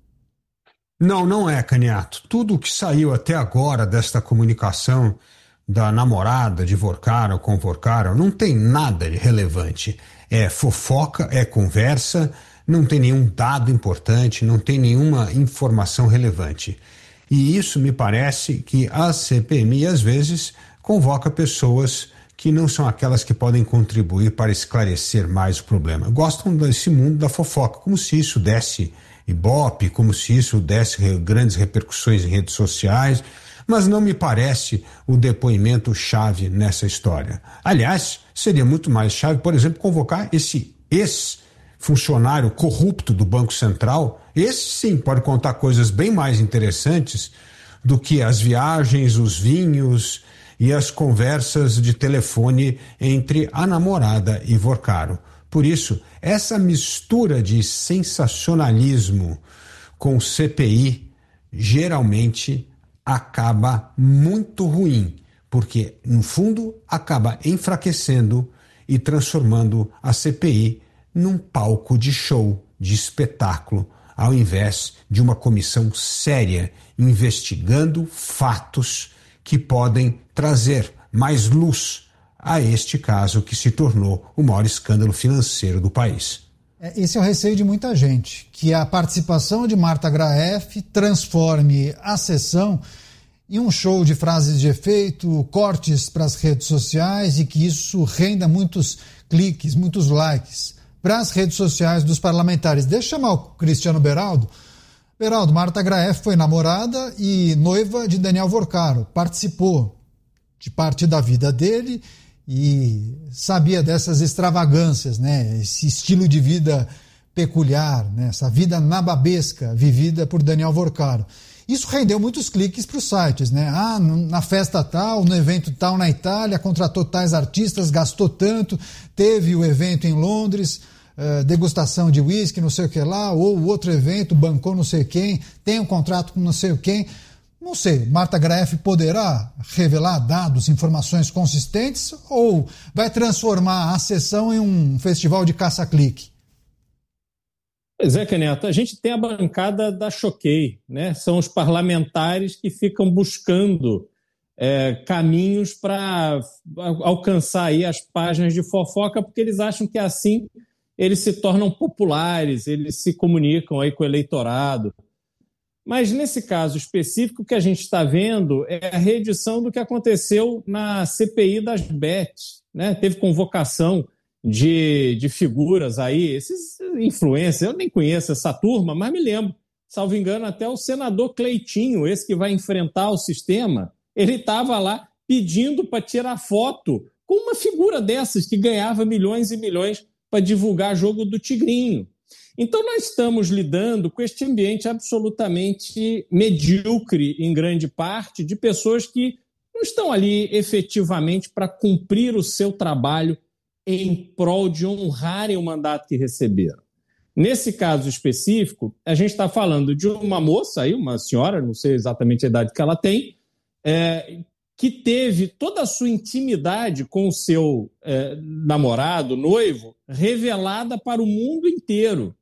Não, não é, Caniato. Tudo o que saiu até agora desta comunicação da namorada de Vorkaro com Vorkaro não tem nada de relevante. É fofoca, é conversa, não tem nenhum dado importante, não tem nenhuma informação relevante. E isso me parece que a C P M I, às vezes, convoca pessoas que não são aquelas que podem contribuir para esclarecer mais o problema. Gostam desse mundo da fofoca, como se isso desse ibope, como se isso desse grandes repercussões em redes sociais, mas não me parece o depoimento chave nessa história. Aliás, seria muito mais chave, por exemplo, convocar esse ex-funcionário corrupto do Banco Central. Esse sim pode contar coisas bem mais interessantes do que as viagens, os vinhos e as conversas de telefone entre a namorada e Vorkaro. Por isso, essa mistura de sensacionalismo com C P I geralmente acaba muito ruim, porque, no fundo, acaba enfraquecendo e transformando a C P I num palco de show, de espetáculo, ao invés de uma comissão séria investigando fatos que podem trazer mais luz a este caso que se tornou o maior escândalo financeiro do país. Esse é o receio de muita gente, que a participação de Marta Graeff transforme a sessão em um show de frases de efeito, cortes para as redes sociais e que isso renda muitos cliques, muitos likes para as redes sociais dos parlamentares. Deixa eu chamar o Cristiano Beraldo. Beraldo, Marta Graeff foi namorada e noiva de Daniel Vorkaro, participou de parte da vida dele e sabia dessas extravagâncias, né? Esse estilo de vida peculiar, né? Essa vida nababesca vivida por Daniel Vorkaro. Isso rendeu muitos cliques para os sites, né? Ah, na festa tal, no evento tal na Itália, contratou tais artistas, gastou tanto, teve o evento em Londres, uh, degustação de uísque, não sei o que lá, ou o outro evento, bancou não sei quem, tem um contrato com não sei quem. Não sei, Marta Graeff poderá revelar dados, informações consistentes ou vai transformar a sessão em um festival de caça-clique? Pois é, Caneto, a gente tem a bancada da Choquei, né? São os parlamentares que ficam buscando é, caminhos para alcançar aí as páginas de fofoca, porque eles acham que assim eles se tornam populares, eles se comunicam aí com o eleitorado. Mas nesse caso específico, o que a gente está vendo é a reedição do que aconteceu na C P I das bets, né? Teve convocação de, de figuras aí, esses influencers, eu nem conheço essa turma, mas me lembro, salvo engano, até o senador Cleitinho, esse que vai enfrentar o sistema, ele estava lá pedindo para tirar foto com uma figura dessas que ganhava milhões e milhões para divulgar jogo do Tigrinho. Então nós estamos lidando com este ambiente absolutamente medíocre, em grande parte, de pessoas que não estão ali efetivamente para cumprir o seu trabalho em prol de honrarem o mandato que receberam. Nesse caso específico, a gente está falando de uma moça, aí, uma senhora, não sei exatamente a idade que ela tem, é, que teve toda a sua intimidade com o seu é, namorado, noivo, revelada para o mundo inteiro.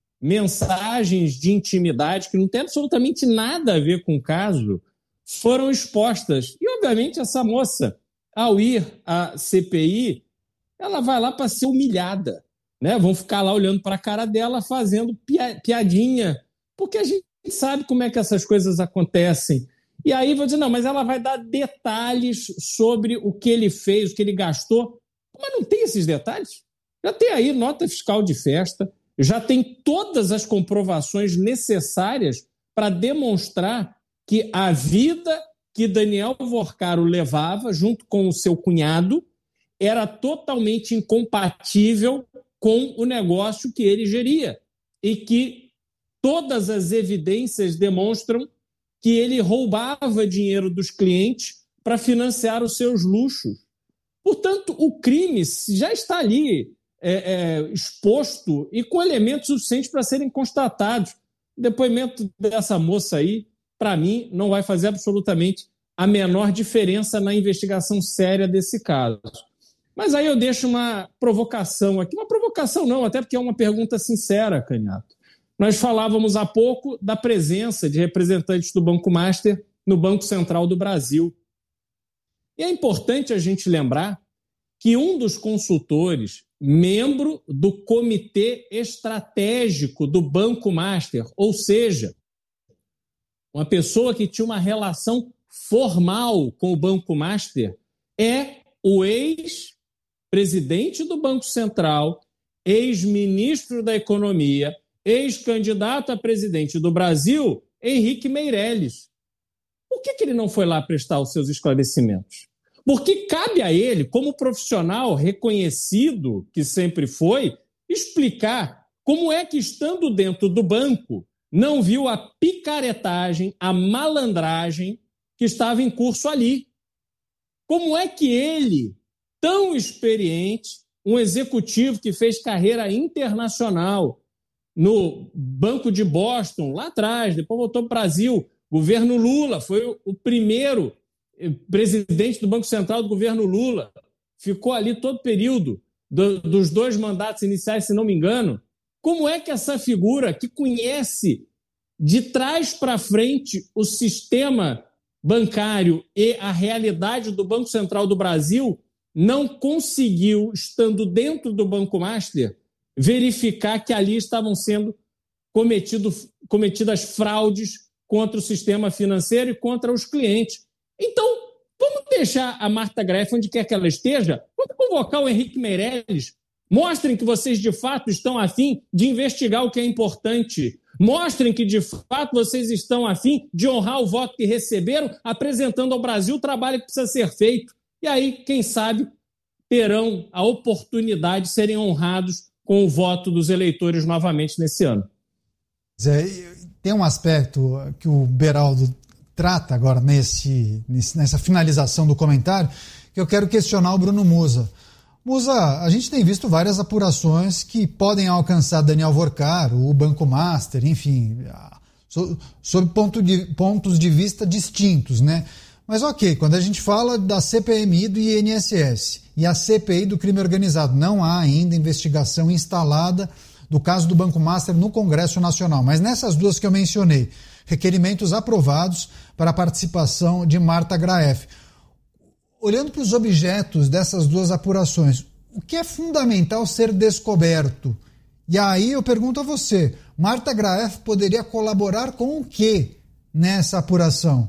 Mensagens de intimidade que não tem absolutamente nada a ver com o caso foram expostas. E, obviamente, essa moça, ao ir à C P I, ela vai lá para ser humilhada, né? Vão ficar lá olhando para a cara dela, fazendo piadinha, porque a gente sabe como é que essas coisas acontecem. E aí vou dizer, não, mas ela vai dar detalhes sobre o que ele fez, o que ele gastou. Mas não tem esses detalhes? Já tem aí nota fiscal de festa, já tem todas as comprovações necessárias para demonstrar que a vida que Daniel Vorkaro levava, junto com o seu cunhado, era totalmente incompatível com o negócio que ele geria e que todas as evidências demonstram que ele roubava dinheiro dos clientes para financiar os seus luxos. Portanto, o crime já está ali é, é, exposto e com elementos suficientes para serem constatados. O depoimento dessa moça aí, para mim, não vai fazer absolutamente a menor diferença na investigação séria desse caso. Mas aí eu deixo uma provocação aqui. Uma provocação não, até porque é uma pergunta sincera, Canhato. Nós falávamos há pouco da presença de representantes do Banco Master no Banco Central do Brasil. E é importante a gente lembrar que um dos consultores, membro do Comitê Estratégico do Banco Master, ou seja, uma pessoa que tinha uma relação formal com o Banco Master, é o ex-presidente do Banco Central, ex-ministro da Economia, ex-candidato a presidente do Brasil, Henrique Meirelles. Por que que ele não foi lá prestar os seus esclarecimentos? Porque cabe a ele, como profissional reconhecido que sempre foi, explicar como é que, estando dentro do banco, não viu a picaretagem, a malandragem que estava em curso ali. Como é que ele, tão experiente, um executivo que fez carreira internacional no Banco de Boston, lá atrás, depois voltou para o Brasil, governo Lula, foi o primeiro presidente do Banco Central do governo Lula, ficou ali todo o período do, dos dois mandatos iniciais, se não me engano. Como é que essa figura que conhece de trás para frente o sistema bancário e a realidade do Banco Central do Brasil não conseguiu, estando dentro do Banco Master, verificar que ali estavam sendo cometido, cometidas fraudes contra o sistema financeiro e contra os clientes? Então, vamos deixar a Marta Graeff onde quer que ela esteja, vamos convocar o Henrique Meirelles, mostrem que vocês de fato estão a fim de investigar o que é importante, mostrem que de fato vocês estão a fim de honrar o voto que receberam, apresentando ao Brasil o trabalho que precisa ser feito. E aí, quem sabe, terão a oportunidade de serem honrados com o voto dos eleitores novamente nesse ano. Zé, tem um aspecto que o Beraldo trata agora nesse, nessa finalização do comentário, que eu quero questionar o Bruno Musa. Musa, a gente tem visto várias apurações que podem alcançar Daniel Vorcaro, o Banco Master, enfim, sob ponto de, pontos de vista distintos, né? Mas ok, quando a gente fala da C P M I do I N S S e a C P I do crime organizado, não há ainda investigação instalada do caso do Banco Master no Congresso Nacional, mas nessas duas que eu mencionei, requerimentos aprovados para a participação de Marta Graeff. Olhando para os objetos dessas duas apurações, o que é fundamental ser descoberto? E aí eu pergunto a você, Marta Graeff poderia colaborar com o quê nessa apuração?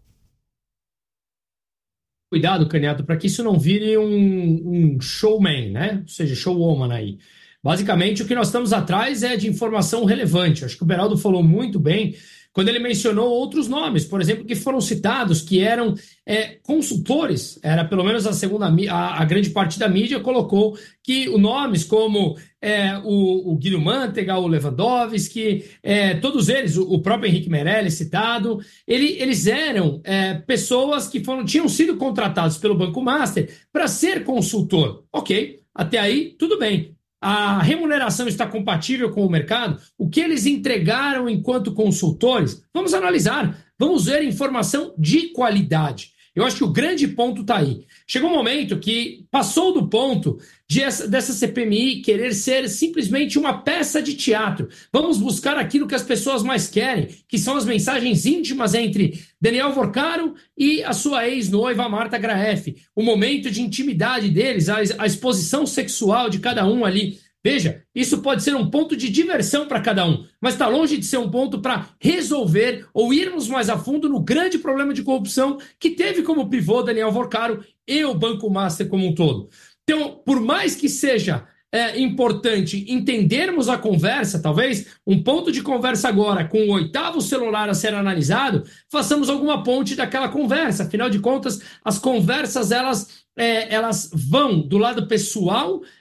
Cuidado, Canhato, para que isso não vire um, um showman, né? Ou seja, showwoman aí. Basicamente, o que nós estamos atrás é de informação relevante. Acho que o Beraldo falou muito bem quando ele mencionou outros nomes, por exemplo, que foram citados, que eram é, consultores, era pelo menos a segunda, a, a grande parte da mídia colocou que os nomes como é, o, o Guido Mantega, o Lewandowski, é, todos eles, o, o próprio Henrique Meirelles citado, ele, eles eram é, pessoas que foram, tinham sido contratados pelo Banco Master para ser consultor. Ok, até aí tudo bem. A remuneração está compatível com o mercado? O que eles entregaram enquanto consultores? Vamos analisar, vamos ver informação de qualidade. Eu acho que o grande ponto está aí. Chegou um momento que passou do ponto de essa, dessa C P M I querer ser simplesmente uma peça de teatro. Vamos buscar aquilo que as pessoas mais querem, que são as mensagens íntimas entre Daniel Vorcaro e a sua ex-noiva Marta Graeff. O momento de intimidade deles, a, a exposição sexual de cada um ali. Veja, isso pode ser um ponto de diversão para cada um, mas está longe de ser um ponto para resolver ou irmos mais a fundo no grande problema de corrupção que teve como pivô Daniel Vorcaro e o Banco Master como um todo. Então, por mais que seja é, importante entendermos a conversa, talvez um ponto de conversa agora com o oitavo celular a ser analisado, façamos alguma ponte daquela conversa. Afinal de contas, as conversas elas, é, elas vão do lado pessoal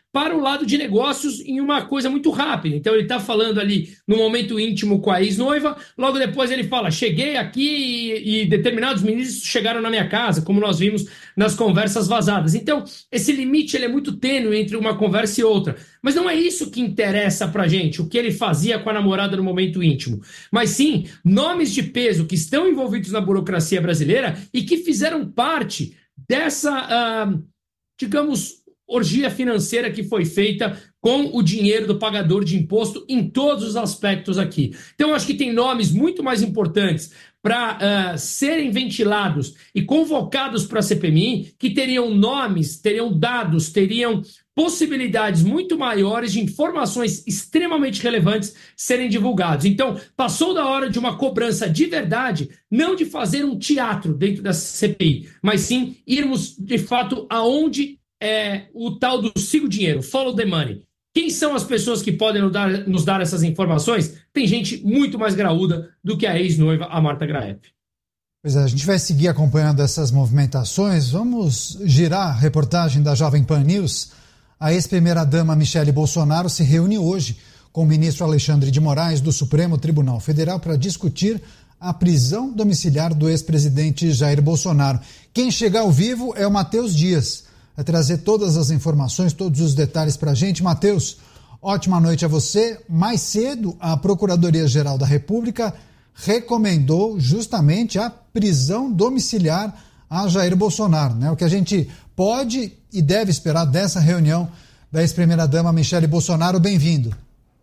para o lado de negócios em uma coisa muito rápida. Então ele está falando ali no momento íntimo com a ex-noiva, logo depois ele fala, cheguei aqui e, e determinados ministros chegaram na minha casa, como nós vimos nas conversas vazadas. Então esse limite ele é muito tênue entre uma conversa e outra. Mas não é isso que interessa pra gente, o que ele fazia com a namorada no momento íntimo. Mas sim, nomes de peso que estão envolvidos na burocracia brasileira e que fizeram parte dessa, uh, digamos, orgia financeira que foi feita com o dinheiro do pagador de imposto em todos os aspectos aqui. Então, eu acho que tem nomes muito mais importantes para uh, serem ventilados e convocados para a C P M I, que teriam nomes, teriam dados, teriam possibilidades muito maiores de informações extremamente relevantes serem divulgados. Então, passou da hora de uma cobrança de verdade, não de fazer um teatro dentro da C P I, mas sim irmos, de fato, aonde é o tal do siga o dinheiro, follow the money. Quem são as pessoas que podem nos dar, nos dar essas informações? Tem gente muito mais graúda do que a ex-noiva, a Marta Graep. Pois é, a gente vai seguir acompanhando essas movimentações. Vamos girar a reportagem da Jovem Pan News. A ex-primeira-dama Michele Bolsonaro se reúne hoje com o ministro Alexandre de Moraes do Supremo Tribunal Federal para discutir a prisão domiciliar do ex-presidente Jair Bolsonaro. Quem chega ao vivo é o Matheus Dias. Vai trazer todas as informações, todos os detalhes para a gente. Matheus, ótima noite a você. Mais cedo, a Procuradoria-Geral da República recomendou justamente a prisão domiciliar a Jair Bolsonaro, né? O que a gente pode e deve esperar dessa reunião da ex-primeira-dama Michele Bolsonaro. Bem-vindo.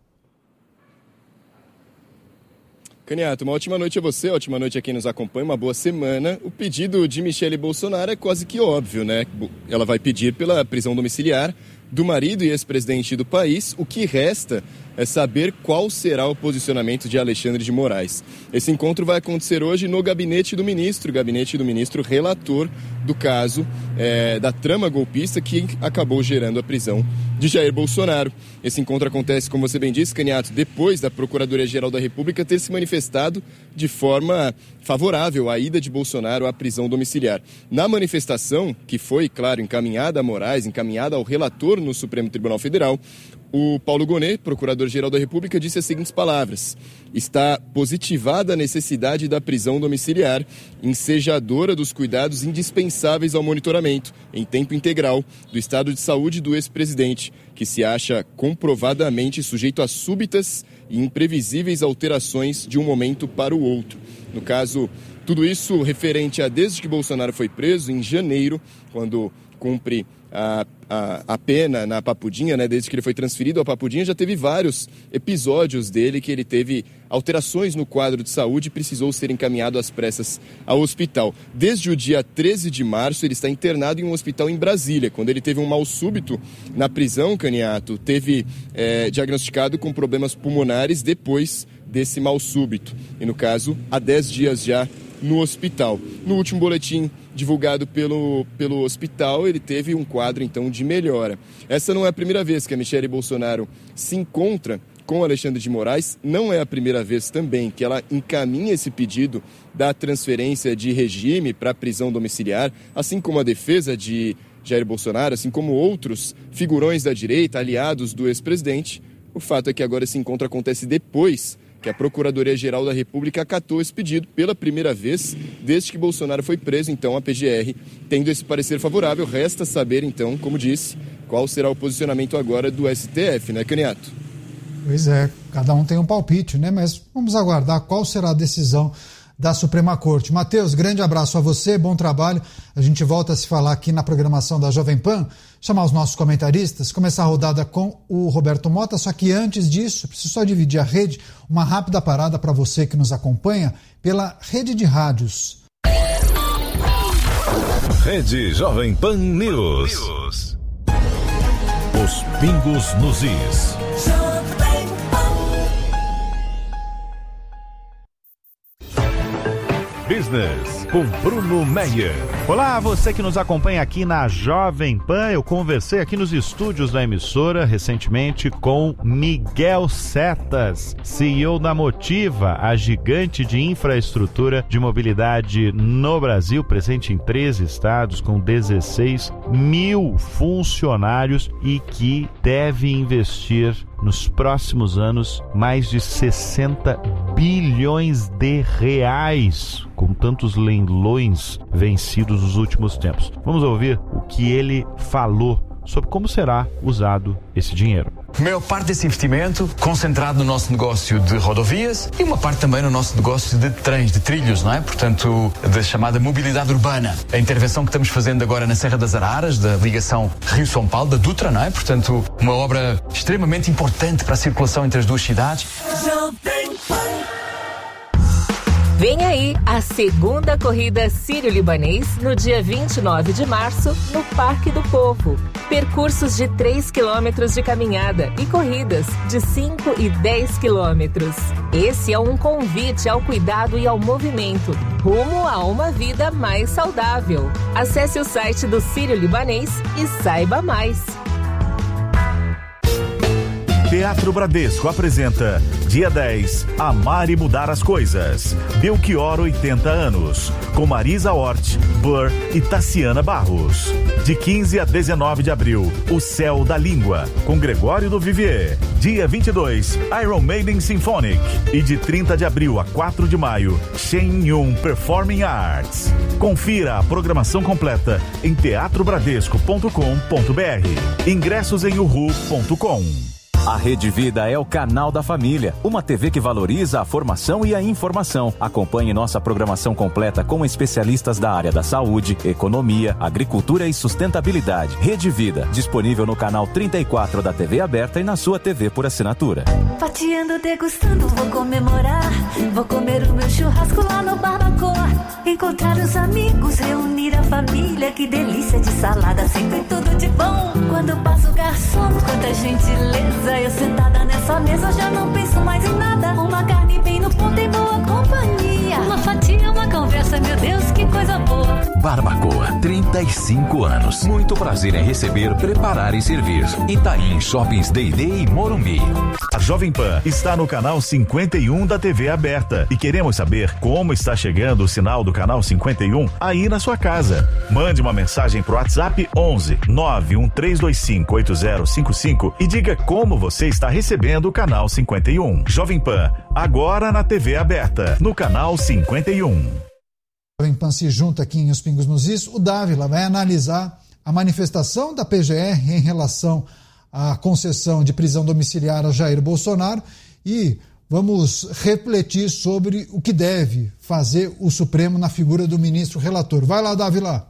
Caniato, uma ótima noite a você, ótima noite a quem nos acompanha, uma boa semana. O pedido de Michele Bolsonaro é quase que óbvio, né? Ela vai pedir pela prisão domiciliar do marido e ex-presidente do país. O que resta é saber qual será o posicionamento de Alexandre de Moraes. Esse encontro vai acontecer hoje no gabinete do ministro, gabinete do ministro relator do caso é, da trama golpista que acabou gerando a prisão de Jair Bolsonaro. Esse encontro acontece, como você bem disse, Caniato, depois da Procuradoria-Geral da República ter se manifestado de forma favorável à ida de Bolsonaro à prisão domiciliar. Na manifestação, que foi, claro, encaminhada a Moraes, encaminhada ao relator no Supremo Tribunal Federal, o Paulo Gonet, procurador-geral da República, disse as seguintes palavras: está positivada a necessidade da prisão domiciliar, ensejadora dos cuidados indispensáveis ao monitoramento, em tempo integral, do estado de saúde do ex-presidente, que se acha comprovadamente sujeito a súbitas e imprevisíveis alterações de um momento para o outro. No caso, tudo isso referente a desde que Bolsonaro foi preso, em janeiro, quando cumpre a, a, a pena na Papudinha, né? Desde que ele foi transferido à Papudinha, já teve vários episódios dele que ele teve alterações no quadro de saúde e precisou ser encaminhado às pressas ao hospital. Desde o dia treze de março, ele está internado em um hospital em Brasília. Quando ele teve um mal súbito na prisão, Caniato, teve é, diagnosticado com problemas pulmonares depois desse mal súbito. E no caso, há dez dias já no hospital. No último boletim divulgado pelo, pelo hospital, ele teve um quadro, então, de melhora. Essa não é a primeira vez que a Michele Bolsonaro se encontra com Alexandre de Moraes, não é a primeira vez também que ela encaminha esse pedido da transferência de regime para prisão domiciliar, assim como a defesa de Jair Bolsonaro, assim como outros figurões da direita, aliados do ex-presidente. O fato é que agora esse encontro acontece depois que a Procuradoria-Geral da República acatou esse pedido pela primeira vez desde que Bolsonaro foi preso, então a P G R tendo esse parecer favorável. Resta saber, então, como disse, qual será o posicionamento agora do S T F, né, Caniato? Pois é, cada um tem um palpite, né? Mas vamos aguardar qual será a decisão da Suprema Corte. Matheus, grande abraço a você, bom trabalho. A gente volta a se falar aqui na programação da Jovem Pan, chamar os nossos comentaristas, começar a rodada com o Roberto Mota, só que antes disso, preciso só dividir a rede, uma rápida parada para você que nos acompanha pela rede de rádios. Rede Jovem Pan News. News. Os pingos nos is. Business com Bruno Meyer. Olá, você que nos acompanha aqui na Jovem Pan. Eu conversei aqui nos estúdios da emissora recentemente com Miguel Setas, C E O da Motiva, a gigante de infraestrutura de mobilidade no Brasil, presente em treze estados com dezesseis mil funcionários e que deve investir nos próximos anos mais de sessenta bilhões de reais, com tantos leilões vencidos nos últimos tempos. Vamos ouvir o que ele falou sobre como será usado esse dinheiro. A maior parte desse investimento concentrado no nosso negócio de rodovias e uma parte também no nosso negócio de trens, de trilhos, não é? Portanto, da chamada mobilidade urbana. A intervenção que estamos fazendo agora na Serra das Araras, da ligação Rio-São Paulo, da Dutra, não é? Portanto, uma obra extremamente importante para a circulação entre as duas cidades. Vem aí a segunda corrida Sírio-Libanês no dia vinte e nove de março no Parque do Povo. Percursos de três quilômetros de caminhada e corridas de cinco e dez quilômetros. Esse é um convite ao cuidado e ao movimento, rumo a uma vida mais saudável. Acesse o site do Sírio-Libanês e saiba mais. Teatro Bradesco apresenta dia dez, Amar e Mudar as Coisas. Belchior, oitenta anos, com Marisa Hort, Burr e Tassiana Barros. De quinze a dezenove de abril, O Céu da Língua, com Gregório do Vivier. Dia vinte e dois, Iron Maiden Symphonic. E de trinta de abril a quatro de maio, Shen Yun Performing Arts. Confira a programação completa em teatro bradesco ponto com ponto br. Ingressos em uhu ponto com. A Rede Vida é o canal da família, uma T V que valoriza a formação e a informação. Acompanhe nossa programação completa com especialistas da área da saúde, economia, agricultura e sustentabilidade. Rede Vida, disponível no canal trinta e quatro da T V aberta e na sua T V por assinatura. Fatiando, degustando, vou comemorar. Vou comer o meu churrasco lá no Barbacoa. Encontrar os amigos, reunir a família. Que delícia de salada, sempre tudo de bom. Quando passa o garçom, quanta gentileza. Eu sentada nessa mesa já não penso mais em nada. Uma carne bem no ponto em boa companhia. Uma fatia, uma conversa, meu Deus, que coisa boa. Barbacoa, trinta e cinco anos. Muito prazer em receber, preparar e servir. Itaim Shoppings D e D e Morumbi. A Jovem Pan está no canal cinquenta e um da T V aberta e queremos saber como está chegando o sinal do canal cinquenta e um aí na sua casa. Mande uma mensagem pro WhatsApp onze nove um três dois cinco oito zero cinco cinco e diga como você está recebendo o canal cinquenta e um. Jovem Pan, agora na T V aberta, no canal cinquenta e um. Jovem Pan se junta aqui em Os Pingos nos Is. O Dávila vai analisar a manifestação da P G R em relação à concessão de prisão domiciliar a Jair Bolsonaro e vamos refletir sobre o que deve fazer o Supremo na figura do ministro relator. Vai lá, Dávila.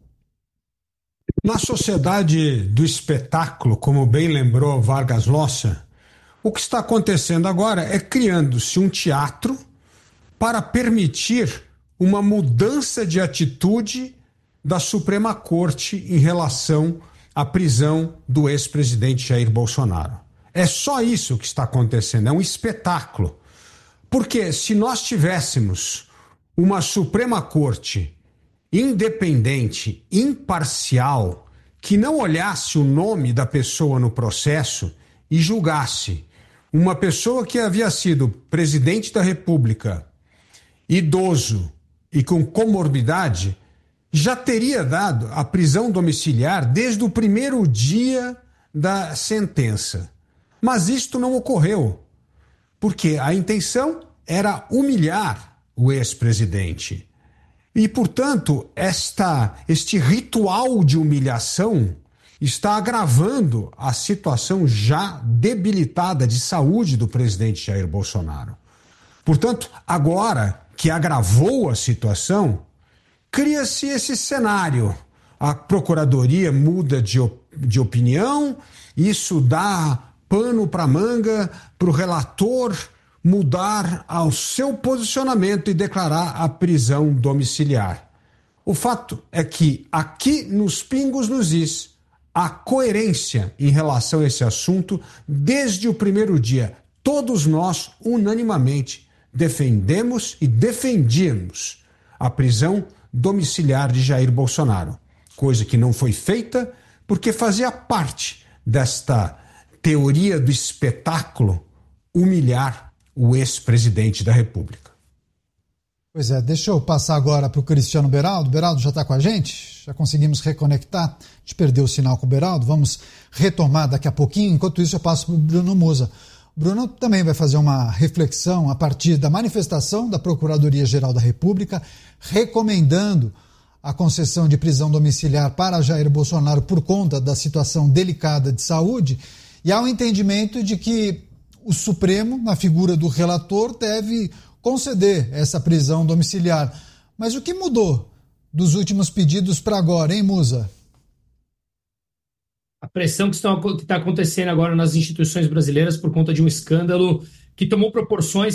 Na sociedade do espetáculo, como bem lembrou Vargas Llosa, o que está acontecendo agora é criando-se um teatro para permitir uma mudança de atitude da Suprema Corte em relação à prisão do ex-presidente Jair Bolsonaro. É só isso que está acontecendo, é um espetáculo. Porque se nós tivéssemos uma Suprema Corte independente, imparcial, que não olhasse o nome da pessoa no processo e julgasse uma pessoa que havia sido presidente da República, idoso e com comorbidade, já teria dado a prisão domiciliar desde o primeiro dia da sentença. Mas isto não ocorreu, porque a intenção era humilhar o ex-presidente. E, portanto, esta, este ritual de humilhação está agravando a situação já debilitada de saúde do presidente Jair Bolsonaro. Portanto, agora que agravou a situação, cria-se esse cenário. A Procuradoria muda de, op- de opinião, isso dá pano para manga para o relator mudar ao seu posicionamento e declarar a prisão domiciliar. O fato é que aqui nos Pingos nos Is, a coerência em relação a esse assunto, desde o primeiro dia, todos nós unanimamente defendemos e defendíamos a prisão domiciliar de Jair Bolsonaro, coisa que não foi feita porque fazia parte desta teoria do espetáculo humilhar o ex-presidente da República. Pois é, deixa eu passar agora para o Cristiano Beraldo. Beraldo já está com a gente? Já conseguimos reconectar? A gente perdeu o sinal com o Beraldo, vamos retomar daqui a pouquinho. Enquanto isso, eu passo para o Bruno Musa. O Bruno também vai fazer uma reflexão a partir da manifestação da Procuradoria-Geral da República, recomendando a concessão de prisão domiciliar para Jair Bolsonaro por conta da situação delicada de saúde, e há um entendimento de que o Supremo, na figura do relator, deve conceder essa prisão domiciliar. Mas o que mudou dos últimos pedidos para agora, hein, Musa? A pressão que está acontecendo agora nas instituições brasileiras por conta de um escândalo que tomou proporções